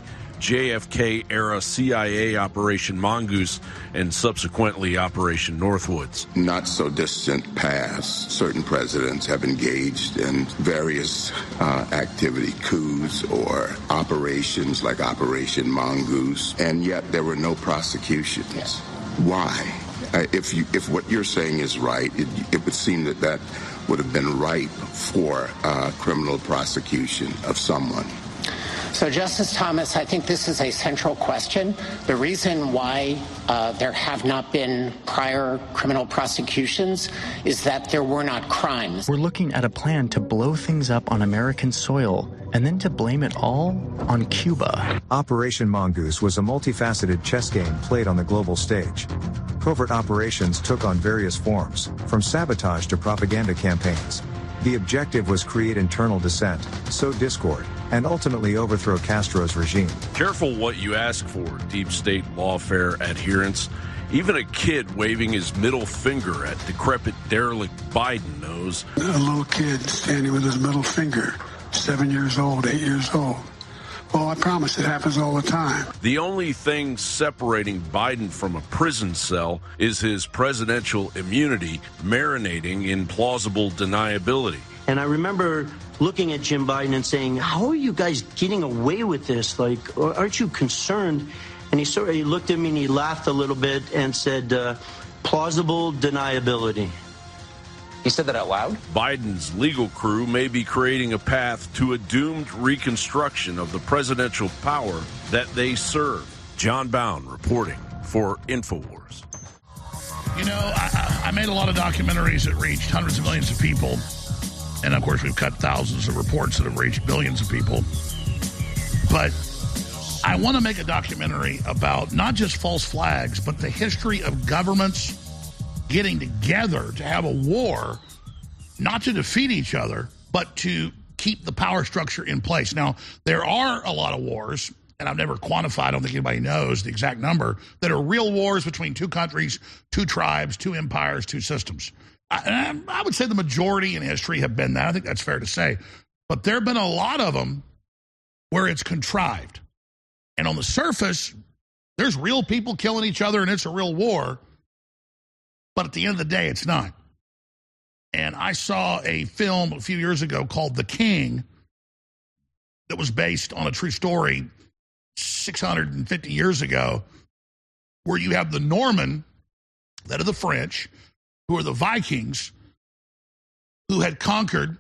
JFK-era CIA Operation Mongoose and subsequently Operation Northwoods. Not so distant past, certain presidents have engaged in various activity, coups or operations like Operation Mongoose, and yet there were no prosecutions. Yes. Why? If what you're saying is right, it would seem that would have been ripe for criminal prosecution of someone. So, Justice Thomas, I think this is a central question. The reason why there have not been prior criminal prosecutions is that there were not crimes. We're looking at a plan to blow things up on American soil and then to blame it all on Cuba. Operation Mongoose was a multifaceted chess game played on the global stage. Covert operations took on various forms, from sabotage to propaganda campaigns. The objective was create internal dissent, sow discord, and ultimately overthrow Castro's regime. Careful what you ask for, deep state lawfare adherents. Even a kid waving his middle finger at decrepit derelict Biden knows. A little kid standing with his middle finger, 7 years old, 8 years old. Well, I promise it happens all the time. The only thing separating Biden from a prison cell is his presidential immunity marinating in plausible deniability. And I remember looking at Jim Biden and saying, how are you guys getting away with this? Like, aren't you concerned? And he looked at me and he laughed a little bit and said, plausible deniability. He said that out loud? Biden's legal crew may be creating a path to a doomed reconstruction of the presidential power that they serve. John Bound reporting for InfoWars. You know, I made a lot of documentaries that reached hundreds of millions of people. And, of course, we've cut thousands of reports that have reached billions of people. But I want to make a documentary about not just false flags, but the history of governments getting together to have a war, not to defeat each other, but to keep the power structure in place. Now, there are a lot of wars, and I've never quantified, I don't think anybody knows the exact number, that are real wars between two countries, two tribes, two empires, two systems. I would say the majority in history have been that. I think that's fair to say. But there have been a lot of them where it's contrived. And on the surface, there's real people killing each other, and it's a real war. But at the end of the day, it's not. And I saw a film a few years ago called The King that was based on a true story 650 years ago, where you have the Norman, that are the French, who are the Vikings, who had conquered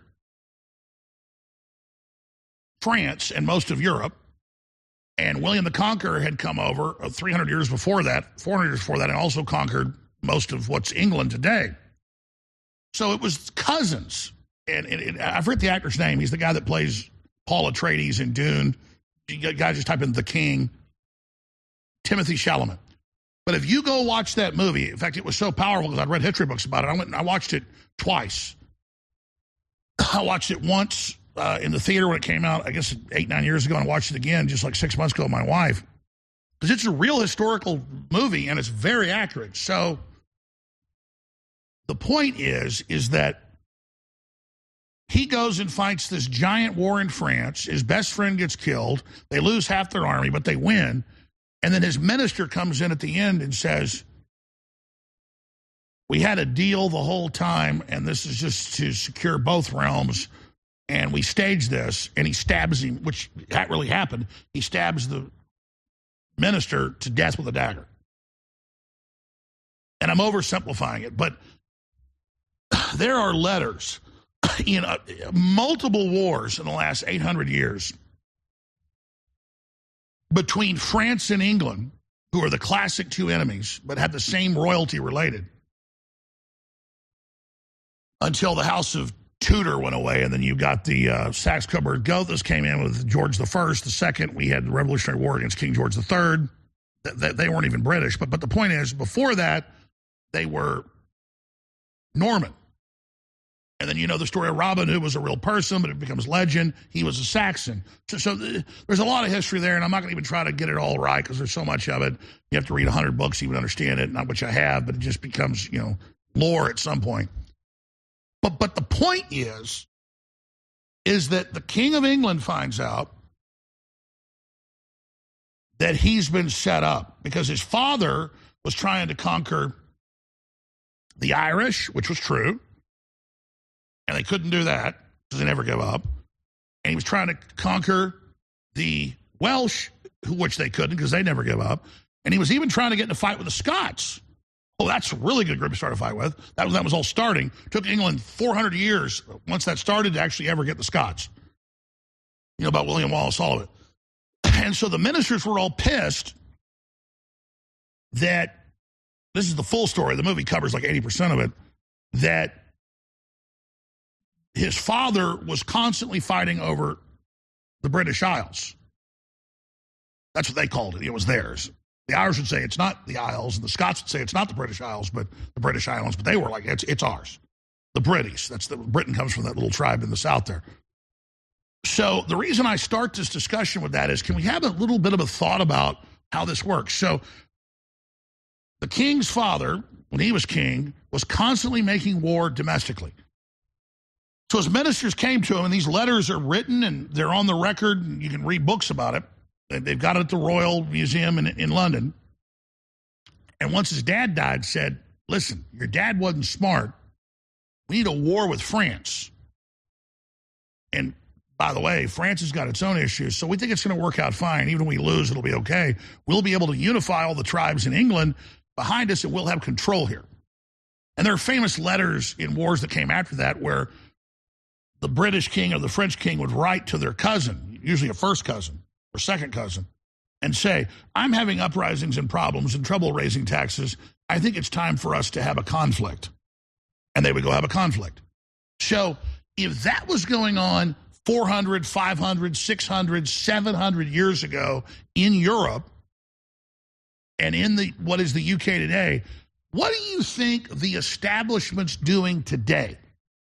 France and most of Europe. And William the Conqueror had come over 300 years before that, 400 years before that, and also conquered most of what's England today. So it was cousins. And I forget the actor's name. He's the guy that plays Paul Atreides in Dune. You guys just type in The King. Timothy Chalamet. But if you go watch that movie, in fact, it was so powerful because I'd read history books about it. I went and I watched it twice. I watched it once in the theater when it came out, I guess 8-9 years ago, and I watched it again just like 6 months ago with my wife. Because it's a real historical movie, and it's very accurate. So the point is that he goes and fights this giant war in France. His best friend gets killed. They lose half their army, but they win. And then his minister comes in at the end and says, we had a deal the whole time, and this is just to secure both realms, and we staged this. And he stabs him, which that really happened. He stabs the minister to death with a dagger. And I'm oversimplifying it, but there are letters in multiple wars in the last 800 years between France and England, who are the classic two enemies, but had the same royalty related, until the House of Tudor went away, and then you got the Saxe-Coburg-Gotha came in with George I. The second, we had the Revolutionary War against King George III. They weren't even British, but the point is, before that, they were Norman. And then you know the story of Robin Hood was a real person, but it becomes legend. He was a Saxon. So there's a lot of history there, and I'm not going to even try to get it all right because there's so much of it. You have to read 100 books to even understand it, not which I have, but it just becomes, lore at some point. But the point is is that the King of England finds out that he's been set up because his father was trying to conquer the Irish, which was true, and they couldn't do that because they never give up. And he was trying to conquer the Welsh, which they couldn't because they never give up. And he was even trying to get in a fight with the Scots. Oh, that's a really good group to start a fight with. That was all starting. Took England 400 years once that started to actually ever get the Scots. You know about William Wallace, all of it. And so the ministers were all pissed that, this is the full story, the movie covers like 80% of it, that his father was constantly fighting over the British Isles. That's what they called it. It was theirs. The Irish would say it's not the Isles, and the Scots would say it's not the British Isles, but the British Islands. But they were like, it's ours. The British. Britain comes from that little tribe in the south there. So the reason I start this discussion with that is, can we have a little bit of a thought about how this works? So the king's father, when he was king, was constantly making war domestically. So his ministers came to him, and these letters are written, and they're on the record, and you can read books about it. They've got it at the Royal Museum in London. And once his dad died, said, listen, your dad wasn't smart. We need a war with France. And by the way, France has got its own issues, so we think it's going to work out fine. Even if we lose, it'll be okay. We'll be able to unify all the tribes in England behind us, and we'll have control here. And there are famous letters in wars that came after that where the British king or the French king would write to their cousin, usually a first cousin or second cousin, and say, I'm having uprisings and problems and trouble raising taxes. I think it's time for us to have a conflict. And they would go have a conflict. So if that was going on 400, 500, 600, 700 years ago in Europe and in what is the UK today, what do you think the establishment's doing today?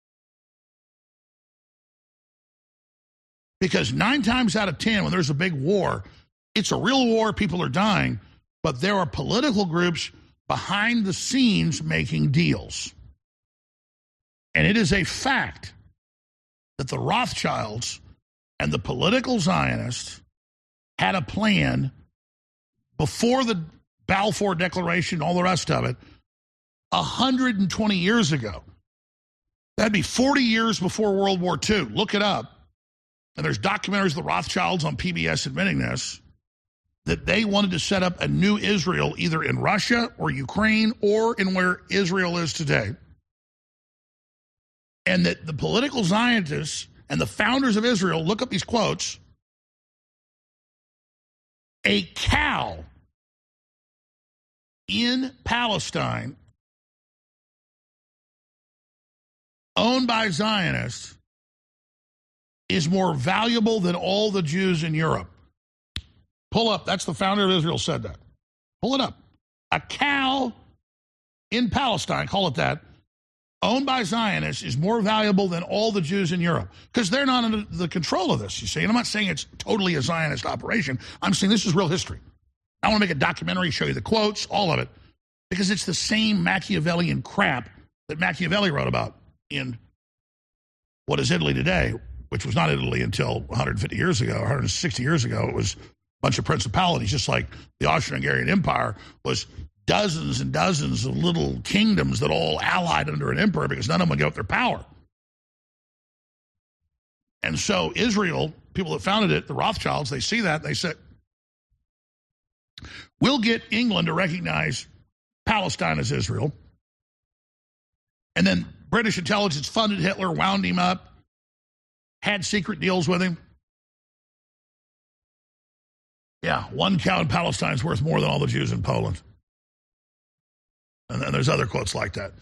Because 9 times out of 10, when there's a big war, it's a real war, people are dying, but there are political groups behind the scenes making deals. And it is a fact that the Rothschilds and the political Zionists had a plan before the Balfour Declaration, all the rest of it, 120 years ago. That'd be 40 years before World War II. Look it up. And there's documentaries of the Rothschilds on PBS admitting this, that they wanted to set up a new Israel either in Russia or Ukraine or in where Israel is today. And that the political Zionists and the founders of Israel, look up these quotes, a cow in Palestine owned by Zionists is more valuable than all the Jews in Europe. Pull up. That's the founder of Israel said that. Pull it up. A cow in Palestine, call it that, owned by Zionists is more valuable than all the Jews in Europe because they're not under the control of this, you see. And I'm not saying it's totally a Zionist operation. I'm saying this is real history. I want to make a documentary, show you the quotes, all of it, because it's the same Machiavellian crap that Machiavelli wrote about in What is Italy Today, which was not Italy until 150 years ago, 160 years ago. It was a bunch of principalities, just like the Austro-Hungarian Empire was dozens and dozens of little kingdoms that all allied under an emperor because none of them would give up their power. And so Israel, people that founded it, the Rothschilds, they see that, they said, we'll get England to recognize Palestine as Israel. And then British intelligence funded Hitler, wound him up, had secret deals with him. Yeah, one cow in Palestine is worth more than all the Jews in Poland. And then there's other quotes like that.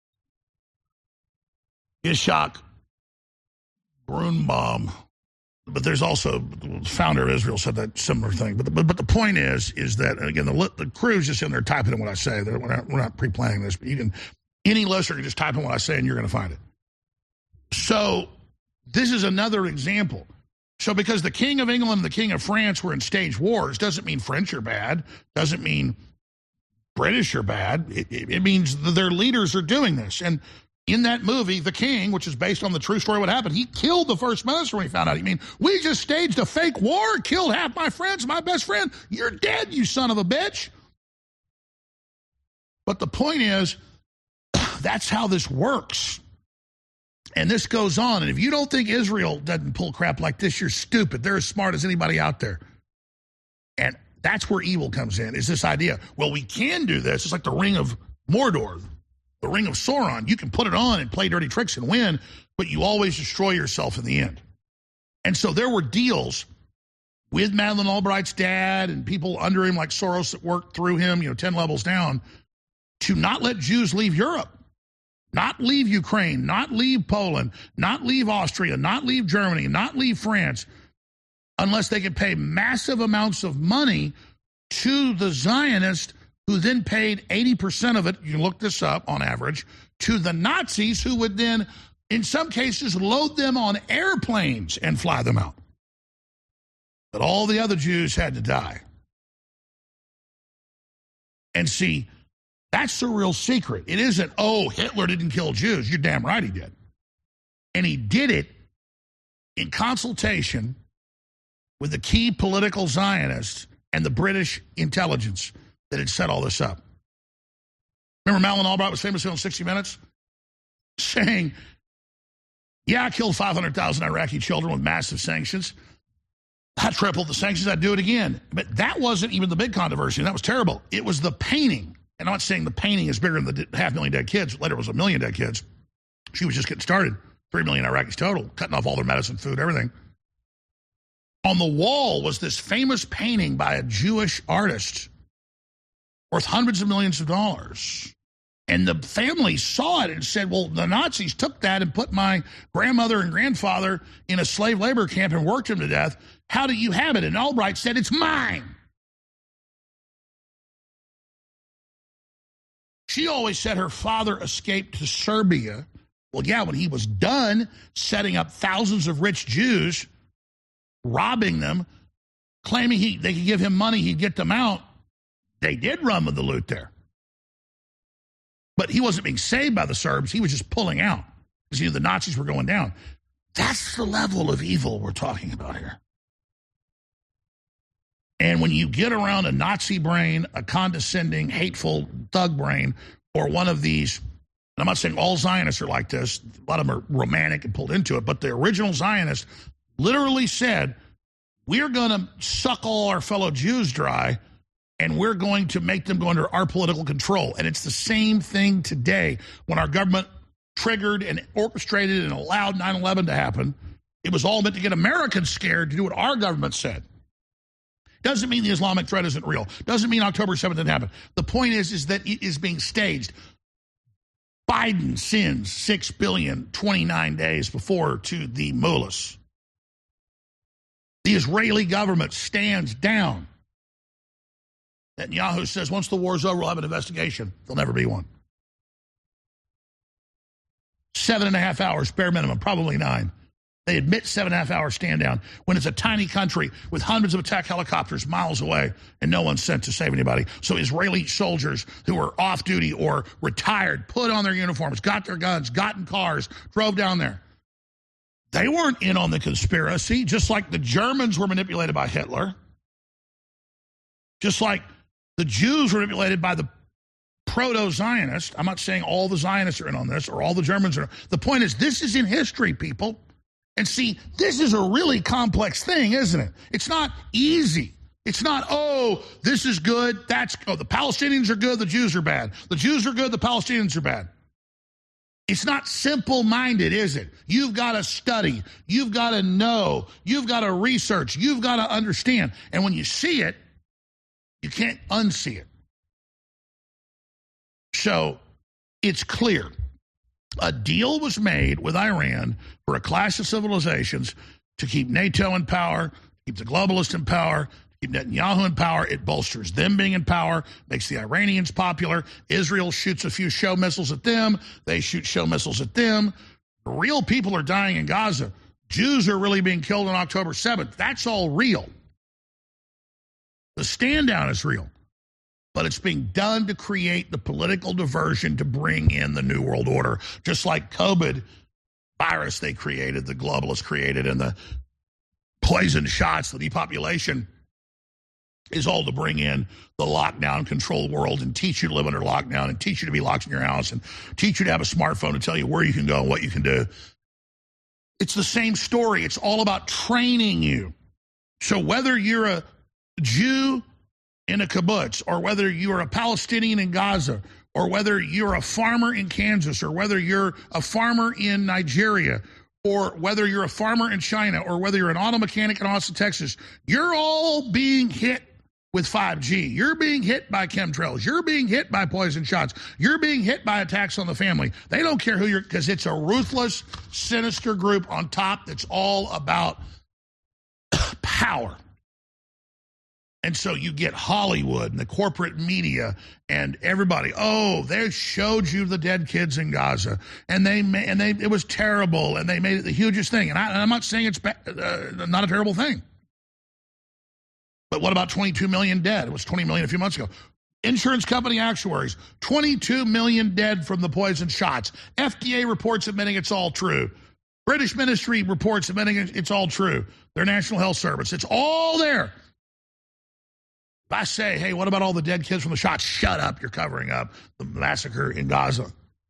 Ishak Grunbaum, but there's also the founder of Israel said that similar thing. But the point is that, again, the crew's just in there typing in what I say. We're not pre-planning this, but any listener can just type in what I say and you're going to find it. So this is another example. So because the King of England and the King of France were in stage wars doesn't mean French are bad, doesn't mean British are bad. It means that their leaders are doing this. And in that movie, The King, which is based on the true story of what happened, he killed the first minister when he found out. I mean, we just staged a fake war, killed half my friends, my best friend. You're dead, you son of a bitch. But the point is, that's how this works. And this goes on. And if you don't think Israel doesn't pull crap like this, you're stupid. They're as smart as anybody out there. And that's where evil comes in, is this idea, well, we can do this. It's like the Ring of Mordor, the Ring of Sauron. You can put it on and play dirty tricks and win, but you always destroy yourself in the end. And so there were deals with Madeleine Albright's dad and people under him like Soros that worked through him, 10 levels down, to not let Jews leave Europe, not leave Ukraine, not leave Poland, not leave Austria, not leave Germany, not leave France, unless they could pay massive amounts of money to the Zionists, who then paid 80% of it, you can look this up on average, to the Nazis, who would then, in some cases, load them on airplanes and fly them out. But all the other Jews had to die. And see, that's the real secret. It isn't, oh, Hitler didn't kill Jews. You're damn right he did. And he did it in consultation with the key political Zionists and the British intelligence that had set all this up. Remember Madeleine Albright was famously on 60 Minutes saying, yeah, I killed 500,000 Iraqi children with massive sanctions. I tripled the sanctions, I'd do it again. But that wasn't even the big controversy, and that was terrible. It was the painting. And I'm not saying the painting is bigger than the 500,000 dead kids. Later it was 1 million dead kids. She was just getting started. 3 million Iraqis total, cutting off all their medicine, food, everything. On the wall was this famous painting by a Jewish artist worth hundreds of millions of dollars. And the family saw it and said, well, the Nazis took that and put my grandmother and grandfather in a slave labor camp and worked them to death. How do you have it? And Albright said, it's mine. She always said her father escaped to Serbia. Well, yeah, when he was done setting up thousands of rich Jews, robbing them, claiming they could give him money, he'd get them out, they did run with the loot there. But he wasn't being saved by the Serbs. He was just pulling out because he knew the Nazis were going down. That's the level of evil we're talking about here. And when you get around a Nazi brain, a condescending, hateful thug brain, or one of these, and I'm not saying all Zionists are like this, a lot of them are romantic and pulled into it, but the original Zionists literally said, we're going to suck all our fellow Jews dry, and we're going to make them go under our political control. And it's the same thing today. When our government triggered and orchestrated and allowed 9/11 to happen, it was all meant to get Americans scared to do what our government said. Doesn't mean the Islamic threat isn't real. Doesn't mean October 7th didn't happen. The point is that it is being staged. Biden sends $6 billion 29 days before to the mullahs. The Israeli government stands down. Netanyahu says once the war's over, we'll have an investigation. There'll never be one. 7.5 hours, bare minimum, probably 9. They admit 7.5 hours stand down when it's a tiny country with hundreds of attack helicopters miles away and no one's sent to save anybody. So Israeli soldiers who were off duty or retired put on their uniforms, got their guns, got in cars, drove down there. They weren't in on the conspiracy, just like the Germans were manipulated by Hitler. Just like the Jews were manipulated by the proto-Zionists. I'm not saying all the Zionists are in on this or all the Germans are. The point is, this is in history, people. And see, this is a really complex thing, isn't it? It's not easy. It's not, oh, this is good, the Palestinians are good, the Jews are bad. The Jews are good, the Palestinians are bad. It's not simple-minded, is it? You've got to study. You've got to know. You've got to research. You've got to understand. And when you see it, you can't unsee it. So it's clear. A deal was made with Iran for a clash of civilizations to keep NATO in power, keep the globalists in power, keep Netanyahu in power. It bolsters them being in power, makes the Iranians popular. Israel shoots a few show missiles at them. They shoot show missiles at them. Real people are dying in Gaza. Jews are really being killed on October 7th. That's all real. The stand down is real. but it's being done to create the political diversion to bring in the New World Order, just like COVID virus they created, the globalists created, and the poison shots, the depopulation is all to bring in the lockdown control world and teach you to live under lockdown and teach you to be locked in your house and teach you to have a smartphone to tell you where you can go and what you can do. It's the same story. It's all about training you. So whether you're a Jew in a kibbutz, or whether you're a Palestinian in Gaza, or whether you're a farmer in Kansas, or whether you're a farmer in Nigeria, or whether you're a farmer in China, or whether you're an auto mechanic in Austin, Texas, you're all being hit with 5G. You're being hit by chemtrails. You're being hit by poison shots. You're being hit by attacks on the family. They don't care who you're, because it's a ruthless, sinister group on top that's all about power. And so you get Hollywood and the corporate media and everybody. Oh, they showed you the dead kids in Gaza, and it was terrible, and they made it the hugest thing. And I'm not saying it's not a terrible thing. But what about 22 million dead? It was 20 million a few months ago. Insurance company actuaries, 22 million dead from the poison shots. FDA reports admitting it's all true. British Ministry reports admitting it's all true. Their National Health Service. It's all there. If I say, hey, what about all the dead kids from the shots? Shut up, you're covering up the massacre in Gaza.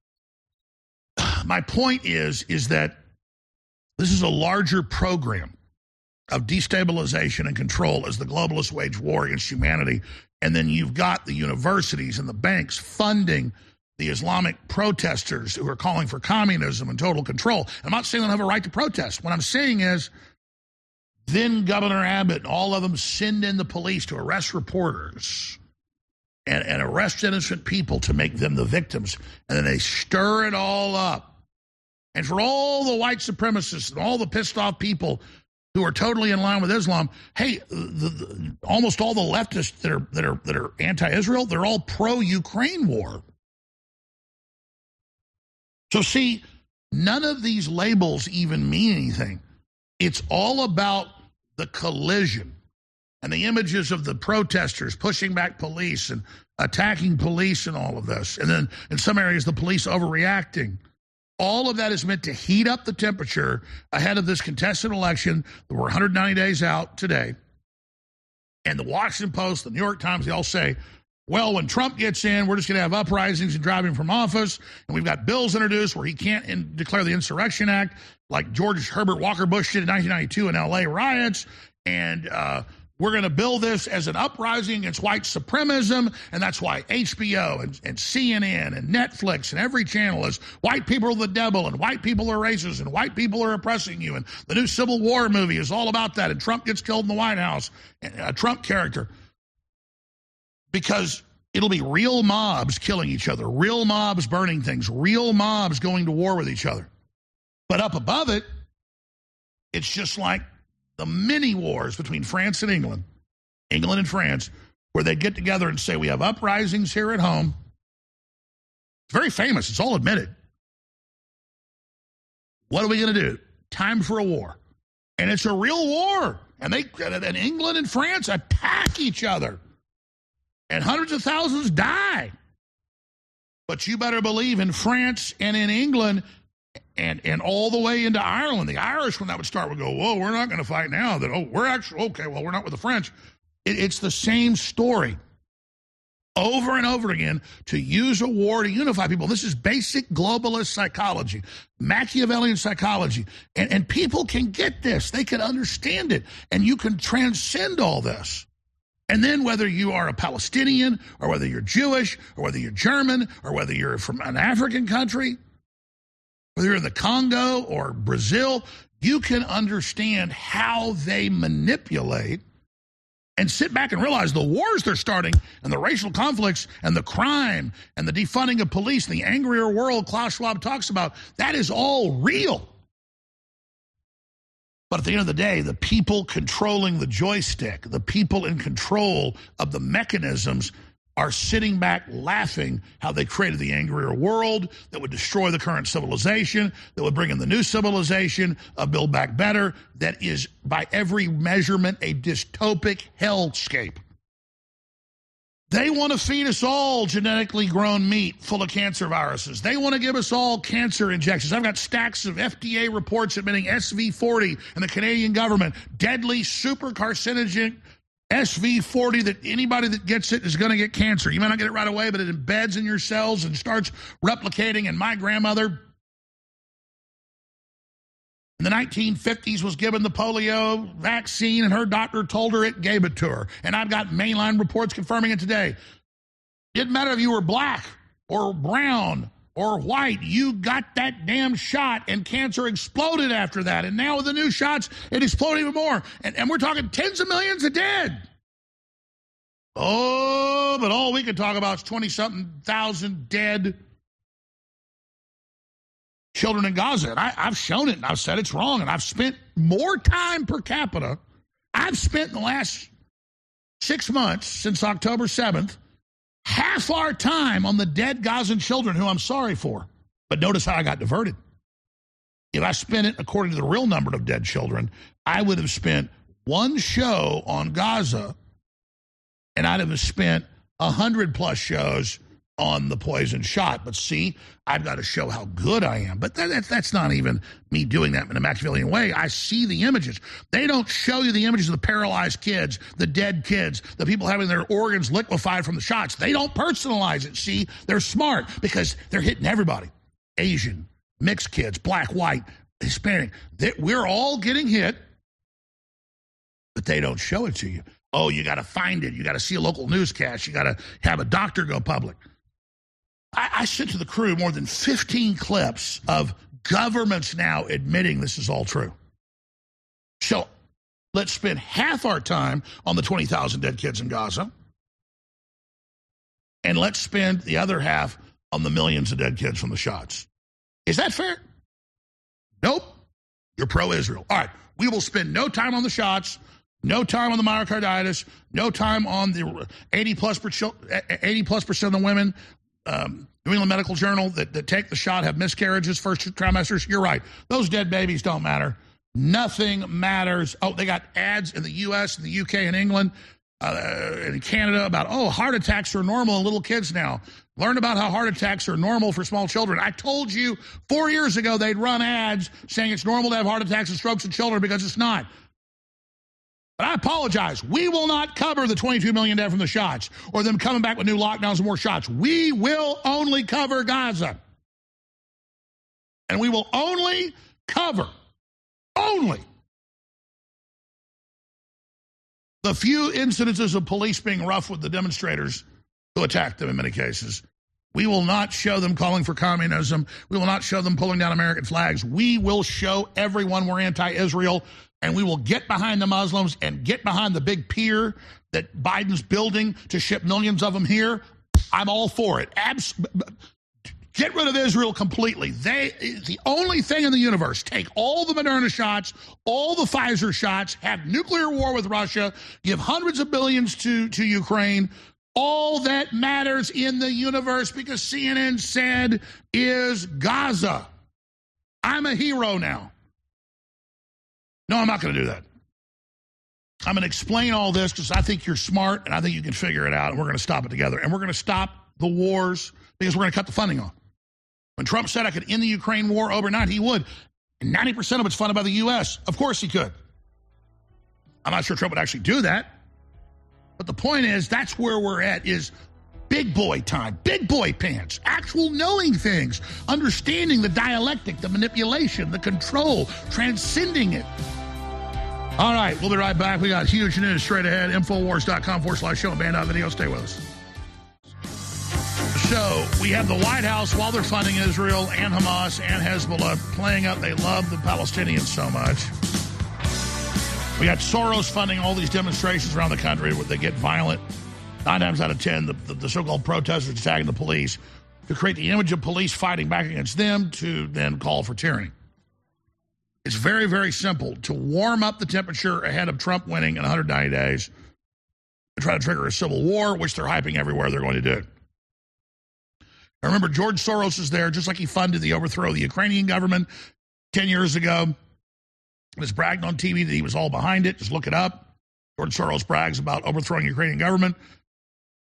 My point is that this is a larger program of destabilization and control as the globalists wage war against humanity. And then you've got the universities and the banks funding the Islamic protesters who are calling for communism and total control. I'm not saying they don't have a right to protest. What I'm saying is, then Governor Abbott and all of them send in the police to arrest reporters and arrest innocent people to make them the victims. And then they stir it all up. And for all the white supremacists and all the pissed off people who are totally in line with Islam, hey, almost all the leftists that are anti-Israel, they're all pro-Ukraine war. So see, none of these labels even mean anything. It's all about the collision and the images of the protesters pushing back police and attacking police and all of this. And then in some areas, the police overreacting. All of that is meant to heat up the temperature ahead of this contested election. We're 190 days out today. And the Washington Post, the New York Times, they all say, well, when Trump gets in, we're just going to have uprisings and drive him from office. And we've got bills introduced where he can't declare the Insurrection Act like George Herbert Walker Bush did in 1992 in L.A. riots. And we're going to build this as an uprising against white supremacism. And that's why HBO and CNN and Netflix and every channel is white people are the devil and white people are racist and white people are oppressing you. And the new Civil War movie is all about that. And Trump gets killed in the White House, a Trump character. Because it'll be real mobs killing each other, real mobs burning things, real mobs going to war with each other. But up above it, it's just like the mini wars between France and England and France, where they get together and say, we have uprisings here at home. It's very famous. It's all admitted. What are we going to do? Time for a war. And it's a real war. And England and France attack each other. And hundreds of thousands die. But you better believe in France and in England and all the way into Ireland, the Irish, when that would start, would go, whoa, we're not going to fight now. We're actually, okay, well, we're not with the French. It's the same story over and over again to use a war to unify people. This is basic globalist psychology, Machiavellian psychology. And people can get this. They can understand it. And you can transcend all this. And then whether you are a Palestinian or whether you're Jewish or whether you're German or whether you're from an African country, whether you're in the Congo or Brazil, you can understand how they manipulate and sit back and realize the wars they're starting and the racial conflicts and the crime and the defunding of police, the angrier world Klaus Schwab talks about, that is all real. But at the end of the day, the people controlling the joystick, the people in control of the mechanisms are sitting back laughing how they created the angrier world that would destroy the current civilization, that would bring in the new civilization, a Build Back Better, that is, by every measurement, a dystopic hellscape. They want to feed us all genetically grown meat full of cancer viruses. They want to give us all cancer injections. I've got stacks of FDA reports admitting SV40 and the Canadian government, deadly super carcinogenic SV40, that anybody that gets it is going to get cancer. You may not get it right away, but it embeds in your cells and starts replicating. And my grandmother in the 1950s was given the polio vaccine, and her doctor told her it gave it to her. And I've got mainline reports confirming it today. Didn't matter if you were black or brown or white, you got that damn shot, and cancer exploded after that. And now with the new shots, it exploded even more. And we're talking tens of millions of dead. Oh, but all we can talk about is 20-something thousand dead children in Gaza. And I've shown it, and I've said it's wrong, and I've spent more time per capita. I've spent in the last 6 months, since October 7th, half our time on the dead Gazan children, who I'm sorry for. But notice how I got diverted. If I spent it according to the real number of dead children, I would have spent one show on Gaza, and I'd have spent 100+ shows on the poison shot. But see, I've got to show how good I am. But that's not even me doing that in a Machiavellian way. I see the images. They don't show you the images of the paralyzed kids, the dead kids, the people having their organs liquefied from the shots. They don't personalize it. See, they're smart because they're hitting everybody. Asian, mixed kids, black, white, Hispanic. We're all getting hit, but they don't show it to you. Oh, you got to find it. You got to see a local newscast. You got to have a doctor go public. I sent to the crew more than 15 clips of governments now admitting this is all true. So let's spend half our time on the 20,000 dead kids in Gaza, and let's spend the other half on the millions of dead kids from the shots. Is that fair? Nope. You're pro-Israel. All right, we will spend no time on the shots, no time on the myocarditis, no time on the 80+% of the women. New England Medical Journal that take the shot have miscarriages first trimesters. You're right. Those dead babies don't matter. Nothing matters. Oh, they got ads in the U.S., and the U.K., and England, and Canada about, heart attacks are normal in little kids now. Learn about how heart attacks are normal for small children. I told you 4 years ago they'd run ads saying it's normal to have heart attacks and strokes in children, because it's not. But I apologize. We will not cover the 22 million dead from the shots or them coming back with new lockdowns and more shots. We will only cover Gaza. And we will only cover the few incidences of police being rough with the demonstrators who attacked them in many cases. We will not show them calling for communism. We will not show them pulling down American flags. We will show everyone we're anti-Israel. And we will get behind the Muslims and get behind the big pier that Biden's building to ship millions of them here. I'm all for it. Get rid of Israel completely. The only thing in the universe, take all the Moderna shots, all the Pfizer shots, have nuclear war with Russia, give hundreds of billions to Ukraine. All that matters in the universe, because CNN said, is Gaza. I'm a hero now. No, I'm not going to do that. I'm going to explain all this because I think you're smart and I think you can figure it out, and we're going to stop it together. And we're going to stop the wars because we're going to cut the funding off. When Trump said I could end the Ukraine war overnight, he would. And 90% of it's funded by the U.S. Of course he could. I'm not sure Trump would actually do that. But the point is, that's where we're at, is big boy time, big boy pants, actual knowing things, understanding the dialectic, the manipulation, the control, transcending it. All right, we'll be right back. We got huge news straight ahead. Infowars.com/show and band.video. Stay with us. So we have the White House, while they're funding Israel and Hamas and Hezbollah, playing up they love the Palestinians so much. We got Soros funding all these demonstrations around the country where they get violent. 9 times out of 10, the so-called protesters attacking the police to create the image of police fighting back against them, to then call for tyranny. It's very, very simple to warm up the temperature ahead of Trump winning in 190 days and try to trigger a civil war, which they're hyping everywhere they're going to do. Now remember, George Soros is there, just like he funded the overthrow of the Ukrainian government 10 years ago. He was bragging on TV that he was all behind it. Just look it up. George Soros brags about overthrowing the Ukrainian government.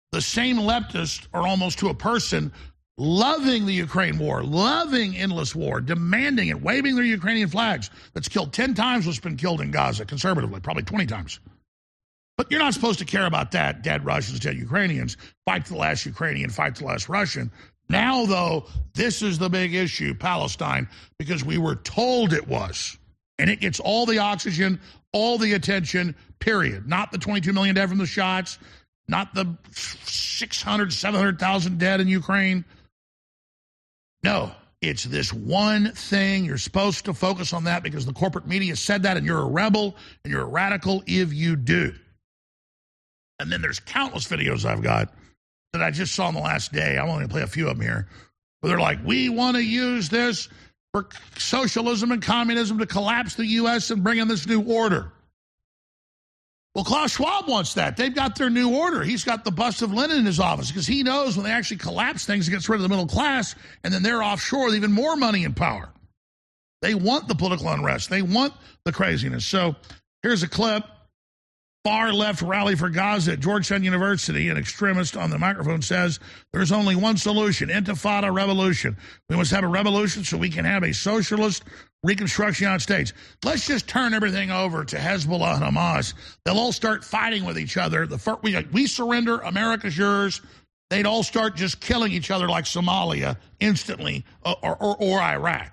the same leftists are almost to a person loving the Ukraine war, loving endless war, demanding it, waving their Ukrainian flags. That's killed 10 times what's been killed in Gaza, conservatively, probably 20 times. But you're not supposed to care about that, dead Russians, dead Ukrainians. Fight to the last Ukrainian, fight to the last Russian. Now, though, this is the big issue, Palestine, because we were told it was. And it gets all the oxygen, all the attention, period. Not the 22 million dead from the shots, not the 600, 700,000 dead in Ukraine. No, it's this one thing. You're supposed to focus on that because the corporate media said that, and you're a rebel and you're a radical if you do. And then there's countless videos I've got that I just saw in the last day. I'm only going to play a few of them here. Where they're like, we want to use this for socialism and communism to collapse the U.S. and bring in this new order. Well, Klaus Schwab wants that. They've got their new order. He's got the bust of Lenin in his office because he knows when they actually collapse things, it gets rid of the middle class, and then they're offshore with even more money and power. They want the political unrest. They want the craziness. So here's a clip. Far left rally for Gaza at Georgetown University. An extremist on the microphone says there's only one solution, intifada revolution. We must have a revolution so we can have a socialist reconstruction of the United States. Let's just turn everything over to Hezbollah and Hamas. They'll all start fighting with each other. We surrender, America's yours. They'd all start just killing each other like Somalia instantly or Iraq.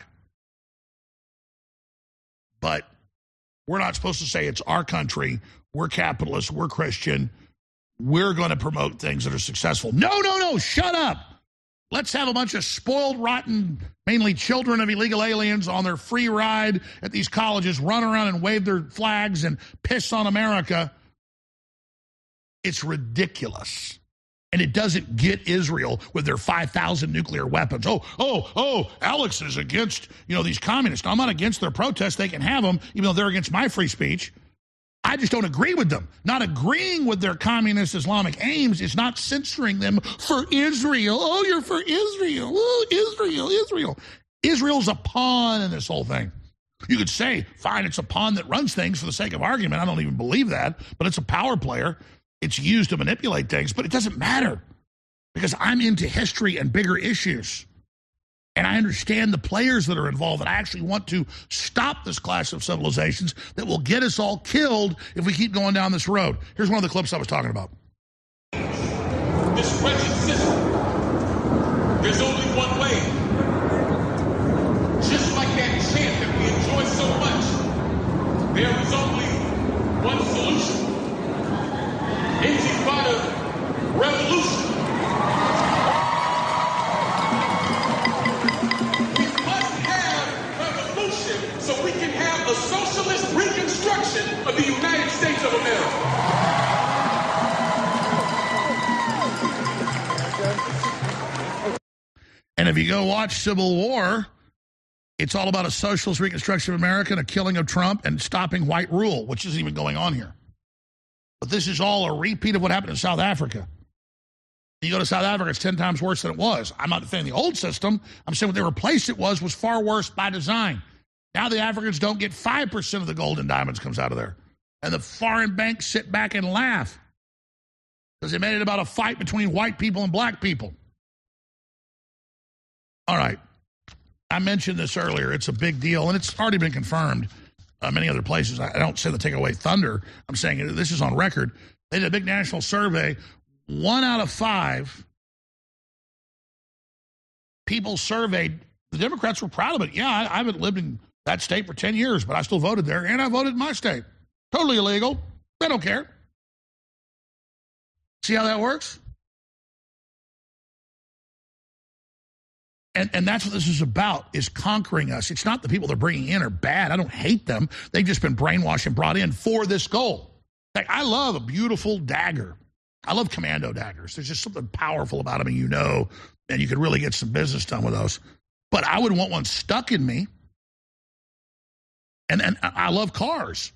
But we're not supposed to say it's our country. We're capitalists. We're Christian. We're going to promote things that are successful. No, shut up. Let's have a bunch of spoiled, rotten, mainly children of illegal aliens on their free ride at these colleges, run around and wave their flags and piss on America. It's ridiculous. And it doesn't get Israel with their 5,000 nuclear weapons. Oh, Alex is against, these communists. I'm not against their protests. They can have them, even though they're against my free speech. I just don't agree with them. Not agreeing with their communist Islamic aims is not censoring them for Israel. Oh, you're for Israel. Oh, Israel. Israel's a pawn in this whole thing. You could say, fine, it's a pawn that runs things for the sake of argument. I don't even believe that, but it's a power player. It's used to manipulate things, but it doesn't matter because I'm into history and bigger issues. And I understand the players that are involved, and I actually want to stop this clash of civilizations that will get us all killed if we keep going down this road. Here's one of the clips I was talking about. This wretched system, there's only one way. Just like that chant that we enjoy so much, there is only one solution. Intifada revolution. So we can have a socialist reconstruction of the United States of America. And if you go watch Civil War, it's all about a socialist reconstruction of America and a killing of Trump and stopping white rule, which isn't even going on here. But this is all a repeat of what happened in South Africa. You go to South Africa, it's 10 times worse than it was. I'm not defending the old system. I'm saying what they replaced it was far worse by design. Now the Africans don't get 5% of the gold and diamonds comes out of there. And the foreign banks sit back and laugh because they made it about a fight between white people and black people. All right. I mentioned this earlier. It's a big deal, and it's already been confirmed many other places. I don't say to take away thunder. I'm saying this is on record. They did a big national survey. 1 out of 5 people surveyed. The Democrats were proud of it. Yeah, I haven't lived in that state for 10 years, but I still voted there, and I voted in my state. Totally illegal. They don't care. See how that works? And that's what this is about, is conquering us. It's not the people they're bringing in are bad. I don't hate them. They've just been brainwashed and brought in for this goal. Like, I love a beautiful dagger. I love commando daggers. There's just something powerful about them, and you could really get some business done with those. But I would want one stuck in me. And I love cars.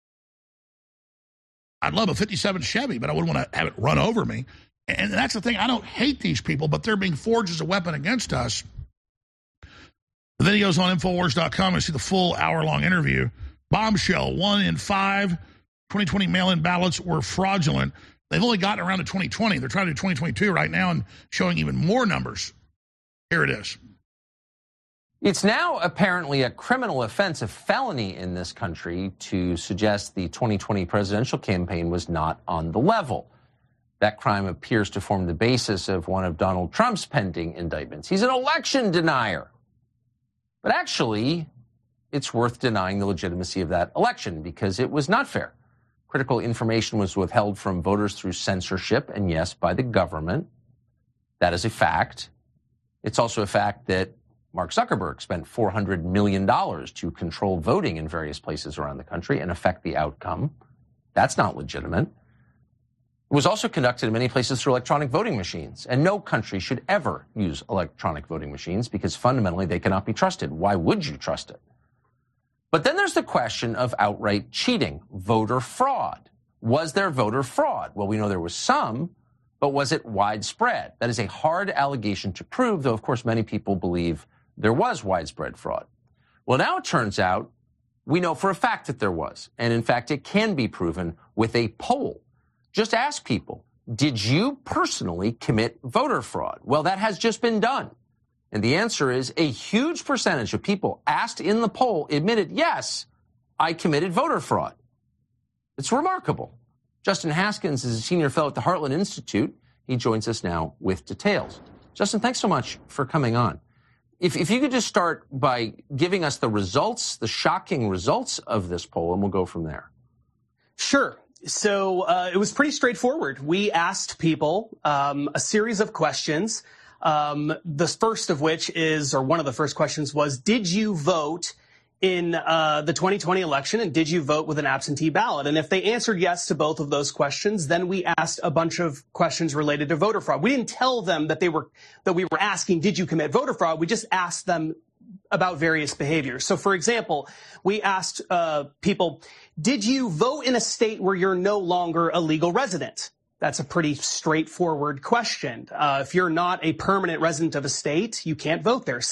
I'd love a 57 Chevy, but I wouldn't want to have it run over me. And that's the thing. I don't hate these people, but they're being forged as a weapon against us. The video's on Infowars.com. I see the full hour-long interview. Bombshell, 1 in 5 2020 mail-in ballots were fraudulent. They've only gotten around to 2020. They're trying to do 2022 right now and showing even more numbers. Here it is. It's now apparently a criminal offense, a felony in this country, to suggest the 2020 presidential campaign was not on the level. That crime appears to form the basis of one of Donald Trump's pending indictments. He's an election denier. But actually, it's worth denying the legitimacy of that election because it was not fair. Critical information was withheld from voters through censorship, and yes, by the government. That is a fact. It's also a fact that Mark Zuckerberg spent $400 million to control voting in various places around the country and affect the outcome. That's not legitimate. It was also conducted in many places through electronic voting machines, and no country should ever use electronic voting machines because fundamentally they cannot be trusted. Why would you trust it? But then there's the question of outright cheating, voter fraud. Was there voter fraud? Well, we know there was some, but was it widespread? That is a hard allegation to prove, though, of course, many people believe there was widespread fraud. Well, now it turns out we know for a fact that there was. And in fact, it can be proven with a poll. Just ask people, did you personally commit voter fraud? Well, that has just been done. And the answer is a huge percentage of people asked in the poll admitted, yes, I committed voter fraud. It's remarkable. Justin Haskins is a senior fellow at the Heartland Institute. He joins us now with details. Justin, thanks so much for coming on. If you could just start by giving us the results, the shocking results of this poll, and we'll go from there. Sure. So it was pretty straightforward. We asked people a series of questions. The first of which is, or one of the first questions was, did you vote in the 2020 election, and did you vote with an absentee ballot? And if they answered yes to both of those questions, then we asked a bunch of questions related to voter fraud. We didn't tell them that we were asking, did you commit voter fraud? We just asked them about various behaviors. So, for example, we asked people, did you vote in a state where you're no longer a legal resident? That's a pretty straightforward question. If you're not a permanent resident of a state, you can't vote there.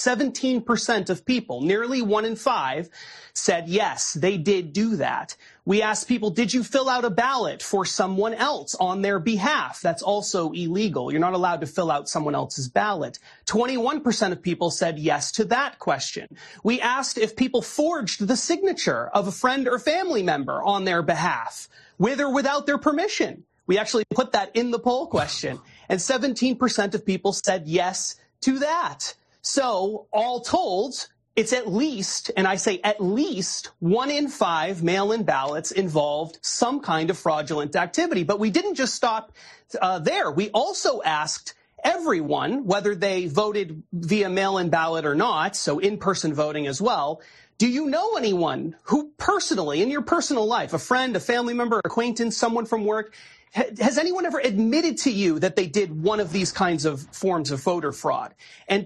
17% of people, nearly 1 in 5, said yes, they did do that. We asked people, did you fill out a ballot for someone else on their behalf? That's also illegal. You're not allowed to fill out someone else's ballot. 21% of people said yes to that question. We asked if people forged the signature of a friend or family member on their behalf, with or without their permission. We actually put that in the poll question, and 17% of people said yes to that. So all told, it's at least, and I say at least, 1 in 5 mail-in ballots involved some kind of fraudulent activity. But we didn't just stop there. We also asked everyone, whether they voted via mail-in ballot or not, so in-person voting as well, do you know anyone who personally, in your personal life, a friend, a family member, acquaintance, someone from work, has anyone ever admitted to you that they did one of these kinds of forms of voter fraud? And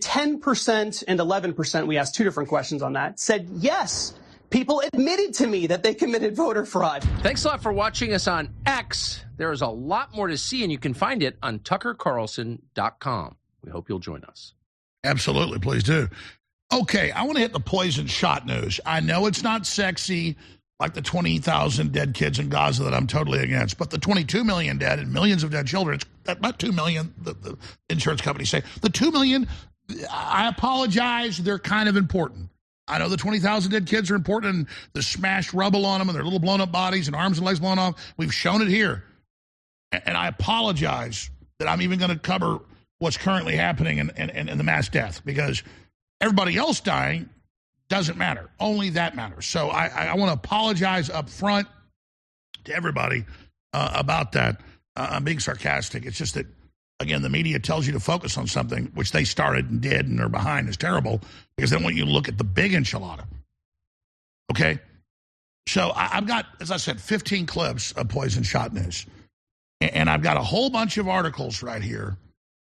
10% and 11%, we asked 2 different questions on that, said yes. People admitted to me that they committed voter fraud. Thanks a lot for watching us on X. There is a lot more to see, and you can find it on TuckerCarlson.com. We hope you'll join us. Absolutely, please do. Okay, I want to hit the poison shot news. I know it's not sexy, like the 20,000 dead kids in Gaza that I'm totally against, but the 22 million dead and millions of dead children, it's about 2 million, the insurance companies say. The 2 million, I apologize, they're kind of important. I know the 20,000 dead kids are important, and the smashed rubble on them and their little blown up bodies and arms and legs blown off. We've shown it here. And I apologize that I'm even going to cover what's currently happening in the mass death, because everybody else dying doesn't matter. Only that matters. So I want to apologize up front to everybody about that. I'm being sarcastic. It's just that, again, the media tells you to focus on something which they started and did and are behind is terrible, because they want you to look at the big enchilada. Okay? So I've got, as I said, 15 clips of poison shot news. And I've got a whole bunch of articles right here.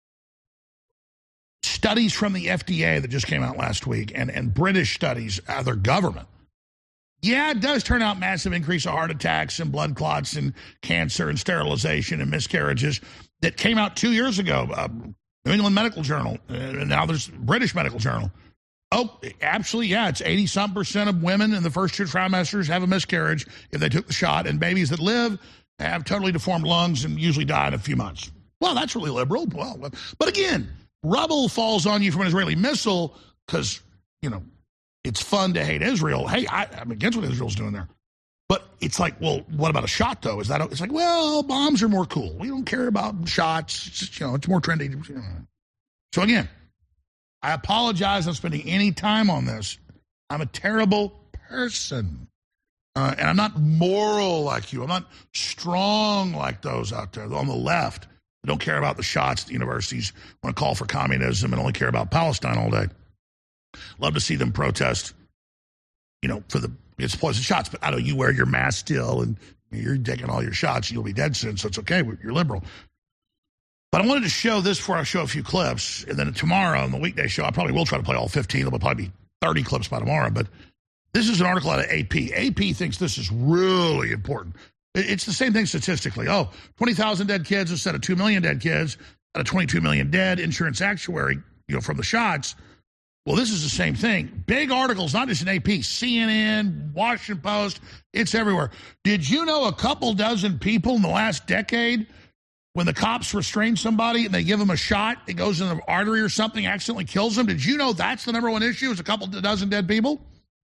Studies from the FDA that just came out last week, and British studies, their government. Yeah, it does turn out massive increase of heart attacks and blood clots and cancer and sterilization and miscarriages that came out 2 years ago. New England Medical Journal, and now there's British Medical Journal. Oh, absolutely, yeah, it's 80-some% of women in the first 2 trimesters have a miscarriage if they took the shot, and babies that live have totally deformed lungs and usually die in a few months. Well, that's really liberal. Well, but again, rubble falls on you from an Israeli missile because, you know, it's fun to hate Israel. Hey, I'm against what Israel's doing there. But it's like, well, what about a shot, though? It's like, well, bombs are more cool. We don't care about shots. It's just, you know, it's more trendy. You know. So again, I apologize for spending any time on this. I'm a terrible person. And I'm not moral like you. I'm not strong like those out there on the left that don't care about the shots at the universities, want to call for communism and only care about Palestine all day. Love to see them protest, you know, for it's poison shots. But I know you wear your mask still and you're taking all your shots. You'll be dead soon, so it's okay. You're liberal. But I wanted to show this before I show a few clips. And then tomorrow on the weekday show, I probably will try to play all 15. There'll probably be 30 clips by tomorrow. But this is an article out of AP. AP thinks this is really important. It's the same thing statistically. 20,000 dead kids instead of 2 million dead kids out of 22 million dead. Insurance actuary, you know, from the shots. Well, this is the same thing. Big articles, not just in AP, CNN, Washington Post, it's everywhere. Did you know a couple dozen people in the last decade, when the cops restrain somebody and they give them a shot, it goes in the artery or something, accidentally kills them? Did you know that's the number one issue, is a couple dozen dead people?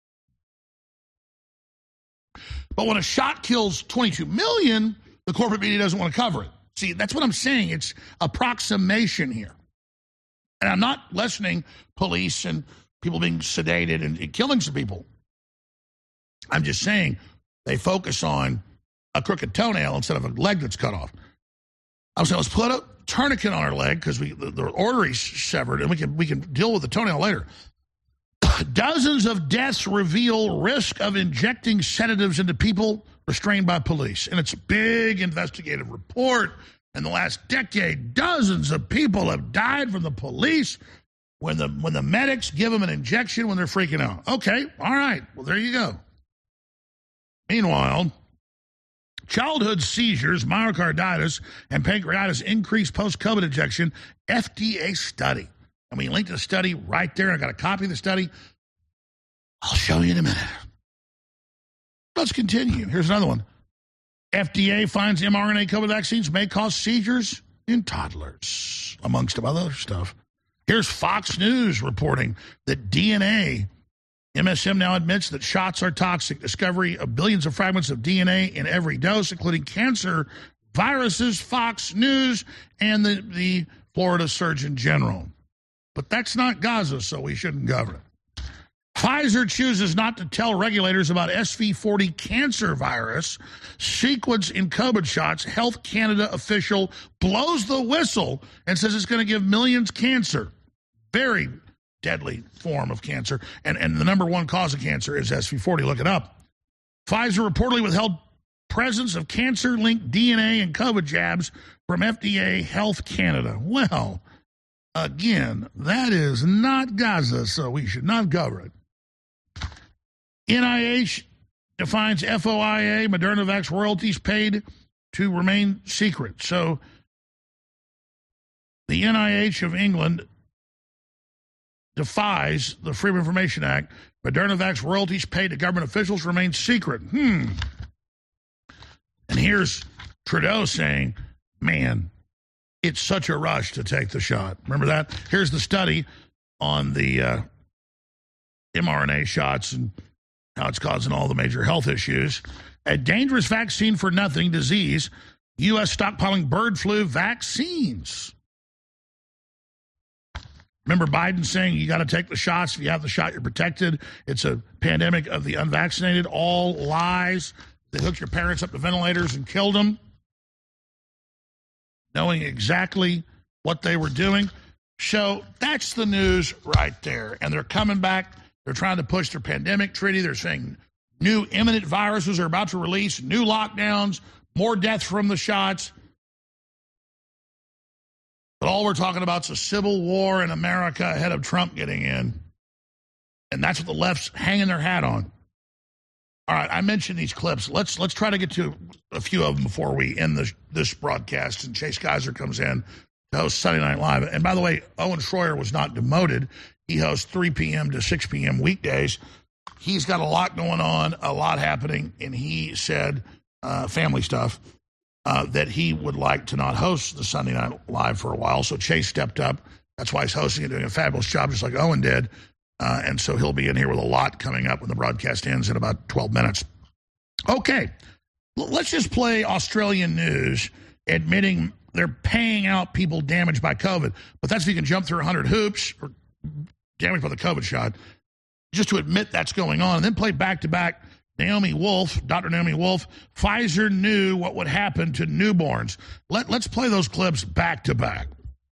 But when a shot kills 22 million, the corporate media doesn't want to cover it. See, that's what I'm saying. It's approximation here. And I'm not lessening police and people being sedated and killing some people. I'm just saying they focus on a crooked toenail instead of a leg that's cut off. I was saying, let's put a tourniquet on our leg because the artery's severed, and we can deal with the toenail later. Dozens of deaths reveal risk of injecting sedatives into people restrained by police. And it's a big investigative report. In the last decade, dozens of people have died from the police when the medics give them an injection when they're freaking out. Okay, all right, well, there you go. Meanwhile, childhood seizures, myocarditis, and pancreatitis increase post-COVID injection, FDA study. And we linked to the study right there. I got a copy of the study. I'll show you in a minute. Let's continue. Here's another one. FDA finds mRNA COVID vaccines may cause seizures in toddlers, amongst other stuff. Here's Fox News reporting that DNA, MSM now admits that shots are toxic. Discovery of billions of fragments of DNA in every dose, including cancer viruses, Fox News, and the Florida Surgeon General. But that's not Gaza, so we shouldn't cover it. Pfizer chooses not to tell regulators about SV40 cancer virus sequence in COVID shots. Health Canada official blows the whistle and says it's going to give millions cancer. Very deadly form of cancer. And the number one cause of cancer is SV40. Look it up. Pfizer reportedly withheld presence of cancer-linked DNA and COVID jabs from FDA Health Canada. Well, again, that is not Gaza, so we should not cover it. NIH defines FOIA, Moderna royalties paid to remain secret. So the NIH of England defies the Freedom of Information Act. Moderna royalties paid to government officials remain secret. And here's Trudeau saying, man, it's such a rush to take the shot. Remember that? Here's the study on the mRNA shots and how it's causing all the major health issues. A dangerous vaccine for nothing disease. U.S. stockpiling bird flu vaccines. Remember Biden saying you got to take the shots. If you have the shot, you're protected. It's a pandemic of the unvaccinated. All lies. They hooked your parents up to ventilators and killed them, knowing exactly what they were doing. So that's the news right there. And they're coming back. They're trying to push their pandemic treaty. They're saying new imminent viruses are about to release, new lockdowns, more deaths from the shots. But all we're talking about is a civil war in America ahead of Trump getting in. And that's what the left's hanging their hat on. All right, I mentioned these clips. Let's try to get to a few of them before we end this broadcast. And Chase Geiser comes in to host Sunday Night Live. And by the way, Owen Schroyer was not demoted. He hosts 3 p.m. to 6 p.m. weekdays. He's got a lot going on, a lot happening, and he said family stuff. that he would like to not host the Sunday Night Live for a while. So Chase stepped up. That's why he's hosting and doing a fabulous job, just like Owen did. And so he'll be in here with a lot coming up when the broadcast ends in about 12 minutes. Okay, let's just play Australian news admitting they're paying out people damaged by COVID. But that's if you can jump through 100 hoops or damaged by the COVID shot, just to admit that's going on. And then play back-to-back Naomi Wolf, Dr. Naomi Wolf. Pfizer knew what would happen to newborns. Let's play those clips back-to-back.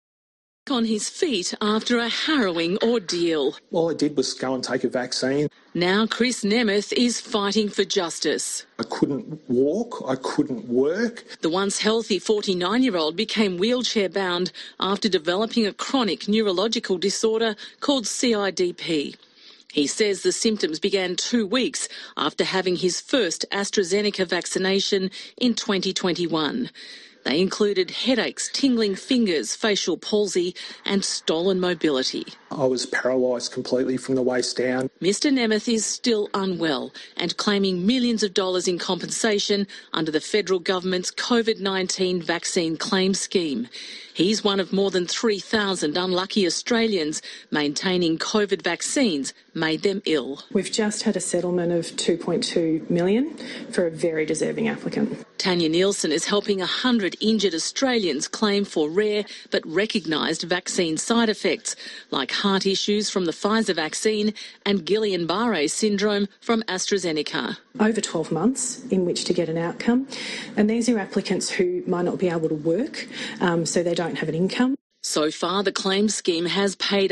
On his feet after a harrowing ordeal. All I did was go and take a vaccine. Now Chris Nemeth is fighting for justice. I couldn't walk, I couldn't work. The once healthy 49-year-old became wheelchair-bound after developing a chronic neurological disorder called CIDP. He says the symptoms began 2 weeks after having his first AstraZeneca vaccination in 2021. They included headaches, tingling fingers, facial palsy and stolen mobility. I was paralysed completely from the waist down. Mr Nemeth is still unwell and claiming millions of dollars in compensation under the federal government's COVID-19 vaccine claim scheme. He's one of more than 3,000 unlucky Australians maintaining COVID vaccines made them ill. We've just had a settlement of $2.2 million for a very deserving applicant. Tanya Nielsen is helping 100 injured Australians claim for rare but recognised vaccine side effects, like heart issues from the Pfizer vaccine and Guillain-Barré syndrome from AstraZeneca. Over 12 months in which to get an outcome. And these are applicants who might not be able to work, so they don't have an income. So far, the claim scheme has paid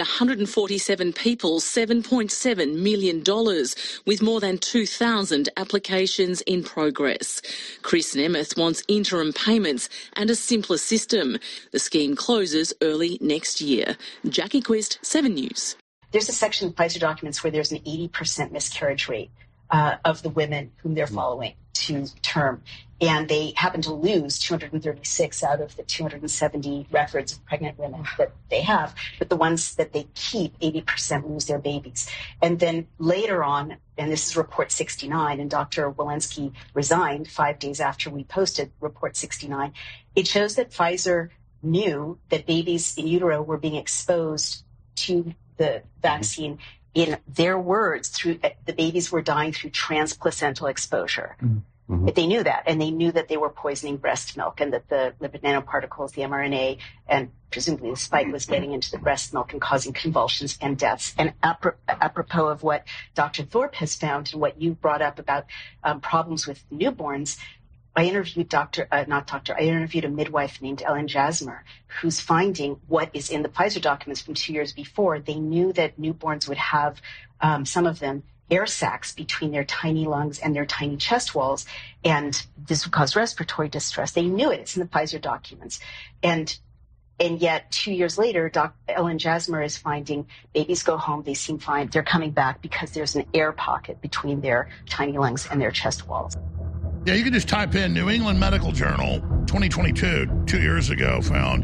147 people $7.7 million, with more than 2,000 applications in progress. Chris Nemeth wants interim payments and a simpler system. The scheme closes early next year. Jackie Quist, 7 News. There's a section in Pfizer documents where there's an 80% miscarriage rate of the women whom they're following to term. And they happen to lose 236 out of the 270 records of pregnant women that they have. But the ones that they keep, 80% lose their babies. And then later on, and this is Report 69, and Dr. Walensky resigned 5 days after we posted Report 69, it shows that Pfizer knew that babies in utero were being exposed to the vaccine. In their words, through the babies were dying through transplacental exposure. Mm-hmm. They knew that, and they knew that they were poisoning breast milk and that the lipid nanoparticles, the mRNA, and presumably the spike was getting into the breast milk and causing convulsions and deaths. And apropos of what Dr. Thorpe has found and what you brought up about problems with newborns, I interviewed I interviewed a midwife named Ellen Jasmer, who's finding what is in the Pfizer documents from 2 years before. They knew that newborns would have, some of them, air sacs between their tiny lungs and their tiny chest walls, and this would cause respiratory distress. They knew it. It's in the Pfizer documents. And yet 2 years later, Ellen Jasmer is finding babies go home, they seem fine, they're coming back because there's an air pocket between their tiny lungs and their chest walls. Yeah, you can just type in New England Medical Journal 2022, 2 years ago, found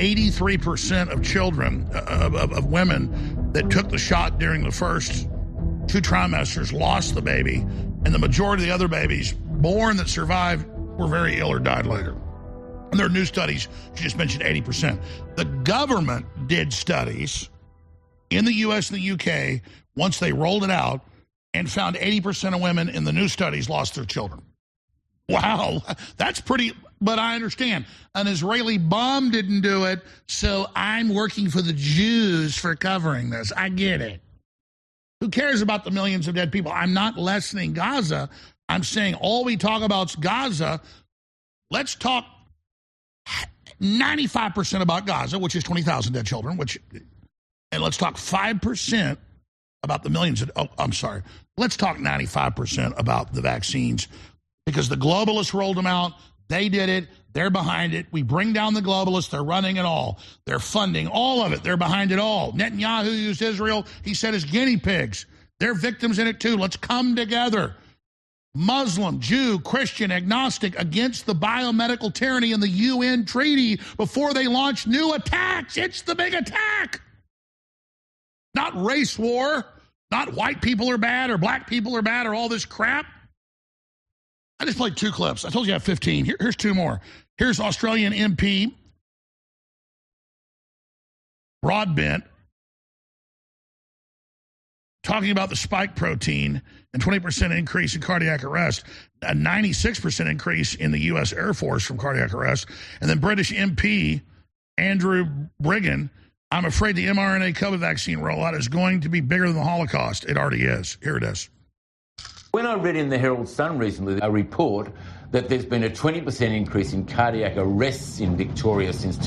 83% of children, of women that took the shot during the first 2 trimesters lost the baby, and the majority of the other babies born that survived were very ill or died later. And there are new studies, you just mentioned 80%. The government did studies in the U.S. and the U.K. once they rolled it out and found 80% of women in the new studies lost their children. Wow, that's pretty, but I understand. An Israeli bomb didn't do it, so I'm working for the Jews for covering this. I get it. Who cares about the millions of dead people? I'm not lessening Gaza. I'm saying all we talk about is Gaza. Let's talk 95% about Gaza, which is 20,000 dead children, and let's talk 5% about the millions of, let's talk 95% about the vaccines, because the globalists rolled them out. They did it. They're behind it. We bring down the globalists. They're running it all. They're funding all of it. They're behind it all. Netanyahu used Israel, he said, as guinea pigs. They're victims in it too. Let's come together. Muslim, Jew, Christian, agnostic, against the biomedical tyranny in the UN treaty before they launch new attacks. It's the big attack. Not race war. Not white people are bad or black people are bad or all this crap. I just played 2 clips. I told you I have 15. Here's 2 more. Here's Australian MP Broadbent talking about the spike protein and 20% increase in cardiac arrest, a 96% increase in the U.S. Air Force from cardiac arrest. And then British MP Andrew Brigham, I'm afraid the mRNA COVID vaccine rollout is going to be bigger than the Holocaust. It already is. Here it is. When I read in the Herald Sun recently a report that there's been a 20% increase in cardiac arrests in Victoria since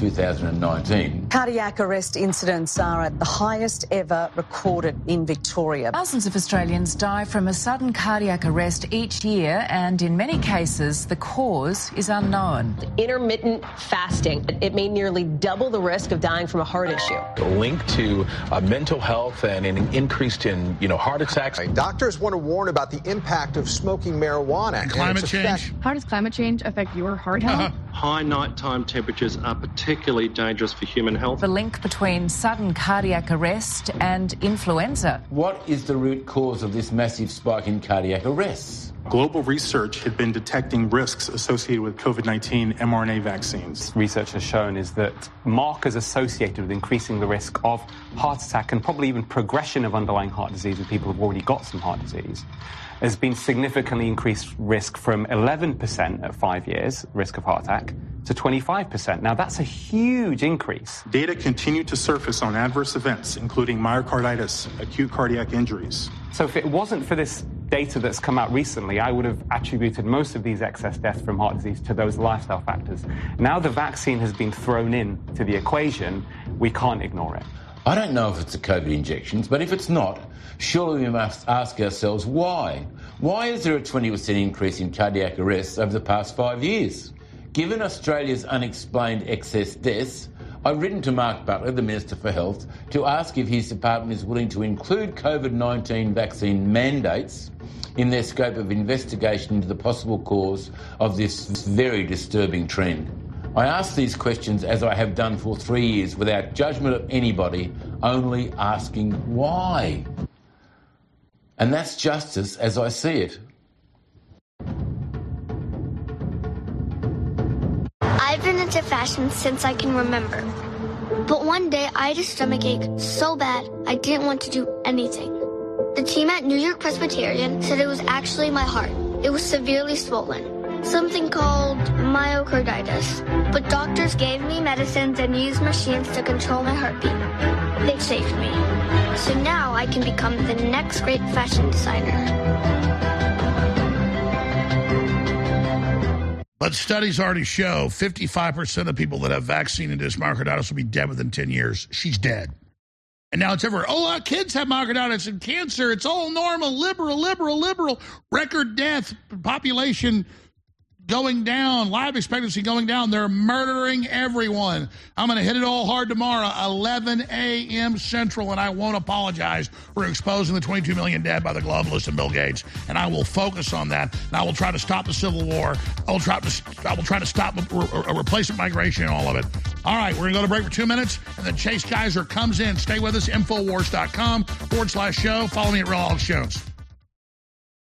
2019. Cardiac arrest incidents are at the highest ever recorded in Victoria. Thousands of Australians die from a sudden cardiac arrest each year, and in many cases, the cause is unknown. Intermittent fasting, it may nearly double the risk of dying from a heart issue. A link to mental health and an increase in, heart attacks. Doctors want to warn about the impact of smoking marijuana and climate change. How does climate change affect your heart health? High nighttime temperatures are particularly dangerous for human health. The link between sudden cardiac arrest and influenza. What is the root cause of this massive spike in cardiac arrests? Global research had been detecting risks associated with COVID-19 mRNA vaccines. Research has shown is that markers associated with increasing the risk of heart attack and probably even progression of underlying heart disease in people who've already got some heart disease has been significantly increased risk from 11% at 5 years, risk of heart attack, to 25%. Now, that's a huge increase. Data continue to surface on adverse events, including myocarditis, acute cardiac injuries. So if it wasn't for this data that's come out recently, I would have attributed most of these excess deaths from heart disease to those lifestyle factors. Now the vaccine has been thrown in to the equation, we can't ignore it. I don't know if it's the COVID injections, but if it's not, surely we must ask ourselves why. Why is there a 20% increase in cardiac arrests over the past 5 years? Given Australia's unexplained excess deaths, I've written to Mark Butler, the Minister for Health, to ask if his department is willing to include COVID-19 vaccine mandates in their scope of investigation into the possible cause of this very disturbing trend. I ask these questions as I have done for 3 years without judgment of anybody, only asking why. And that's justice as I see it. I've been into fashion since I can remember. But one day I had a stomach ache so bad I didn't want to do anything. The team at New York Presbyterian said it was actually my heart. It was severely swollen. Something called myocarditis. But doctors gave me medicines and used machines to control my heartbeat. They saved me. So now I can become the next great fashion designer. But studies already show 55% of people that have vaccine-induced myocarditis will be dead within 10 years. She's dead. And now it's everywhere. Oh, our kids have myocarditis and cancer. It's all normal. Liberal. Record death, population going down, life expectancy going down. They're murdering everyone. I'm going to hit it all hard tomorrow, 11 a.m. Central, and I won't apologize for exposing the 22 million dead by the globalists and Bill Gates. And I will focus on that. And I will try to stop the Civil War. I will try to stop a replacement migration and all of it. All right, we're going to go to break for 2 minutes, and then Chase Geiser comes in. Stay with us, Infowars.com/show. Follow me at Real Alex Jones.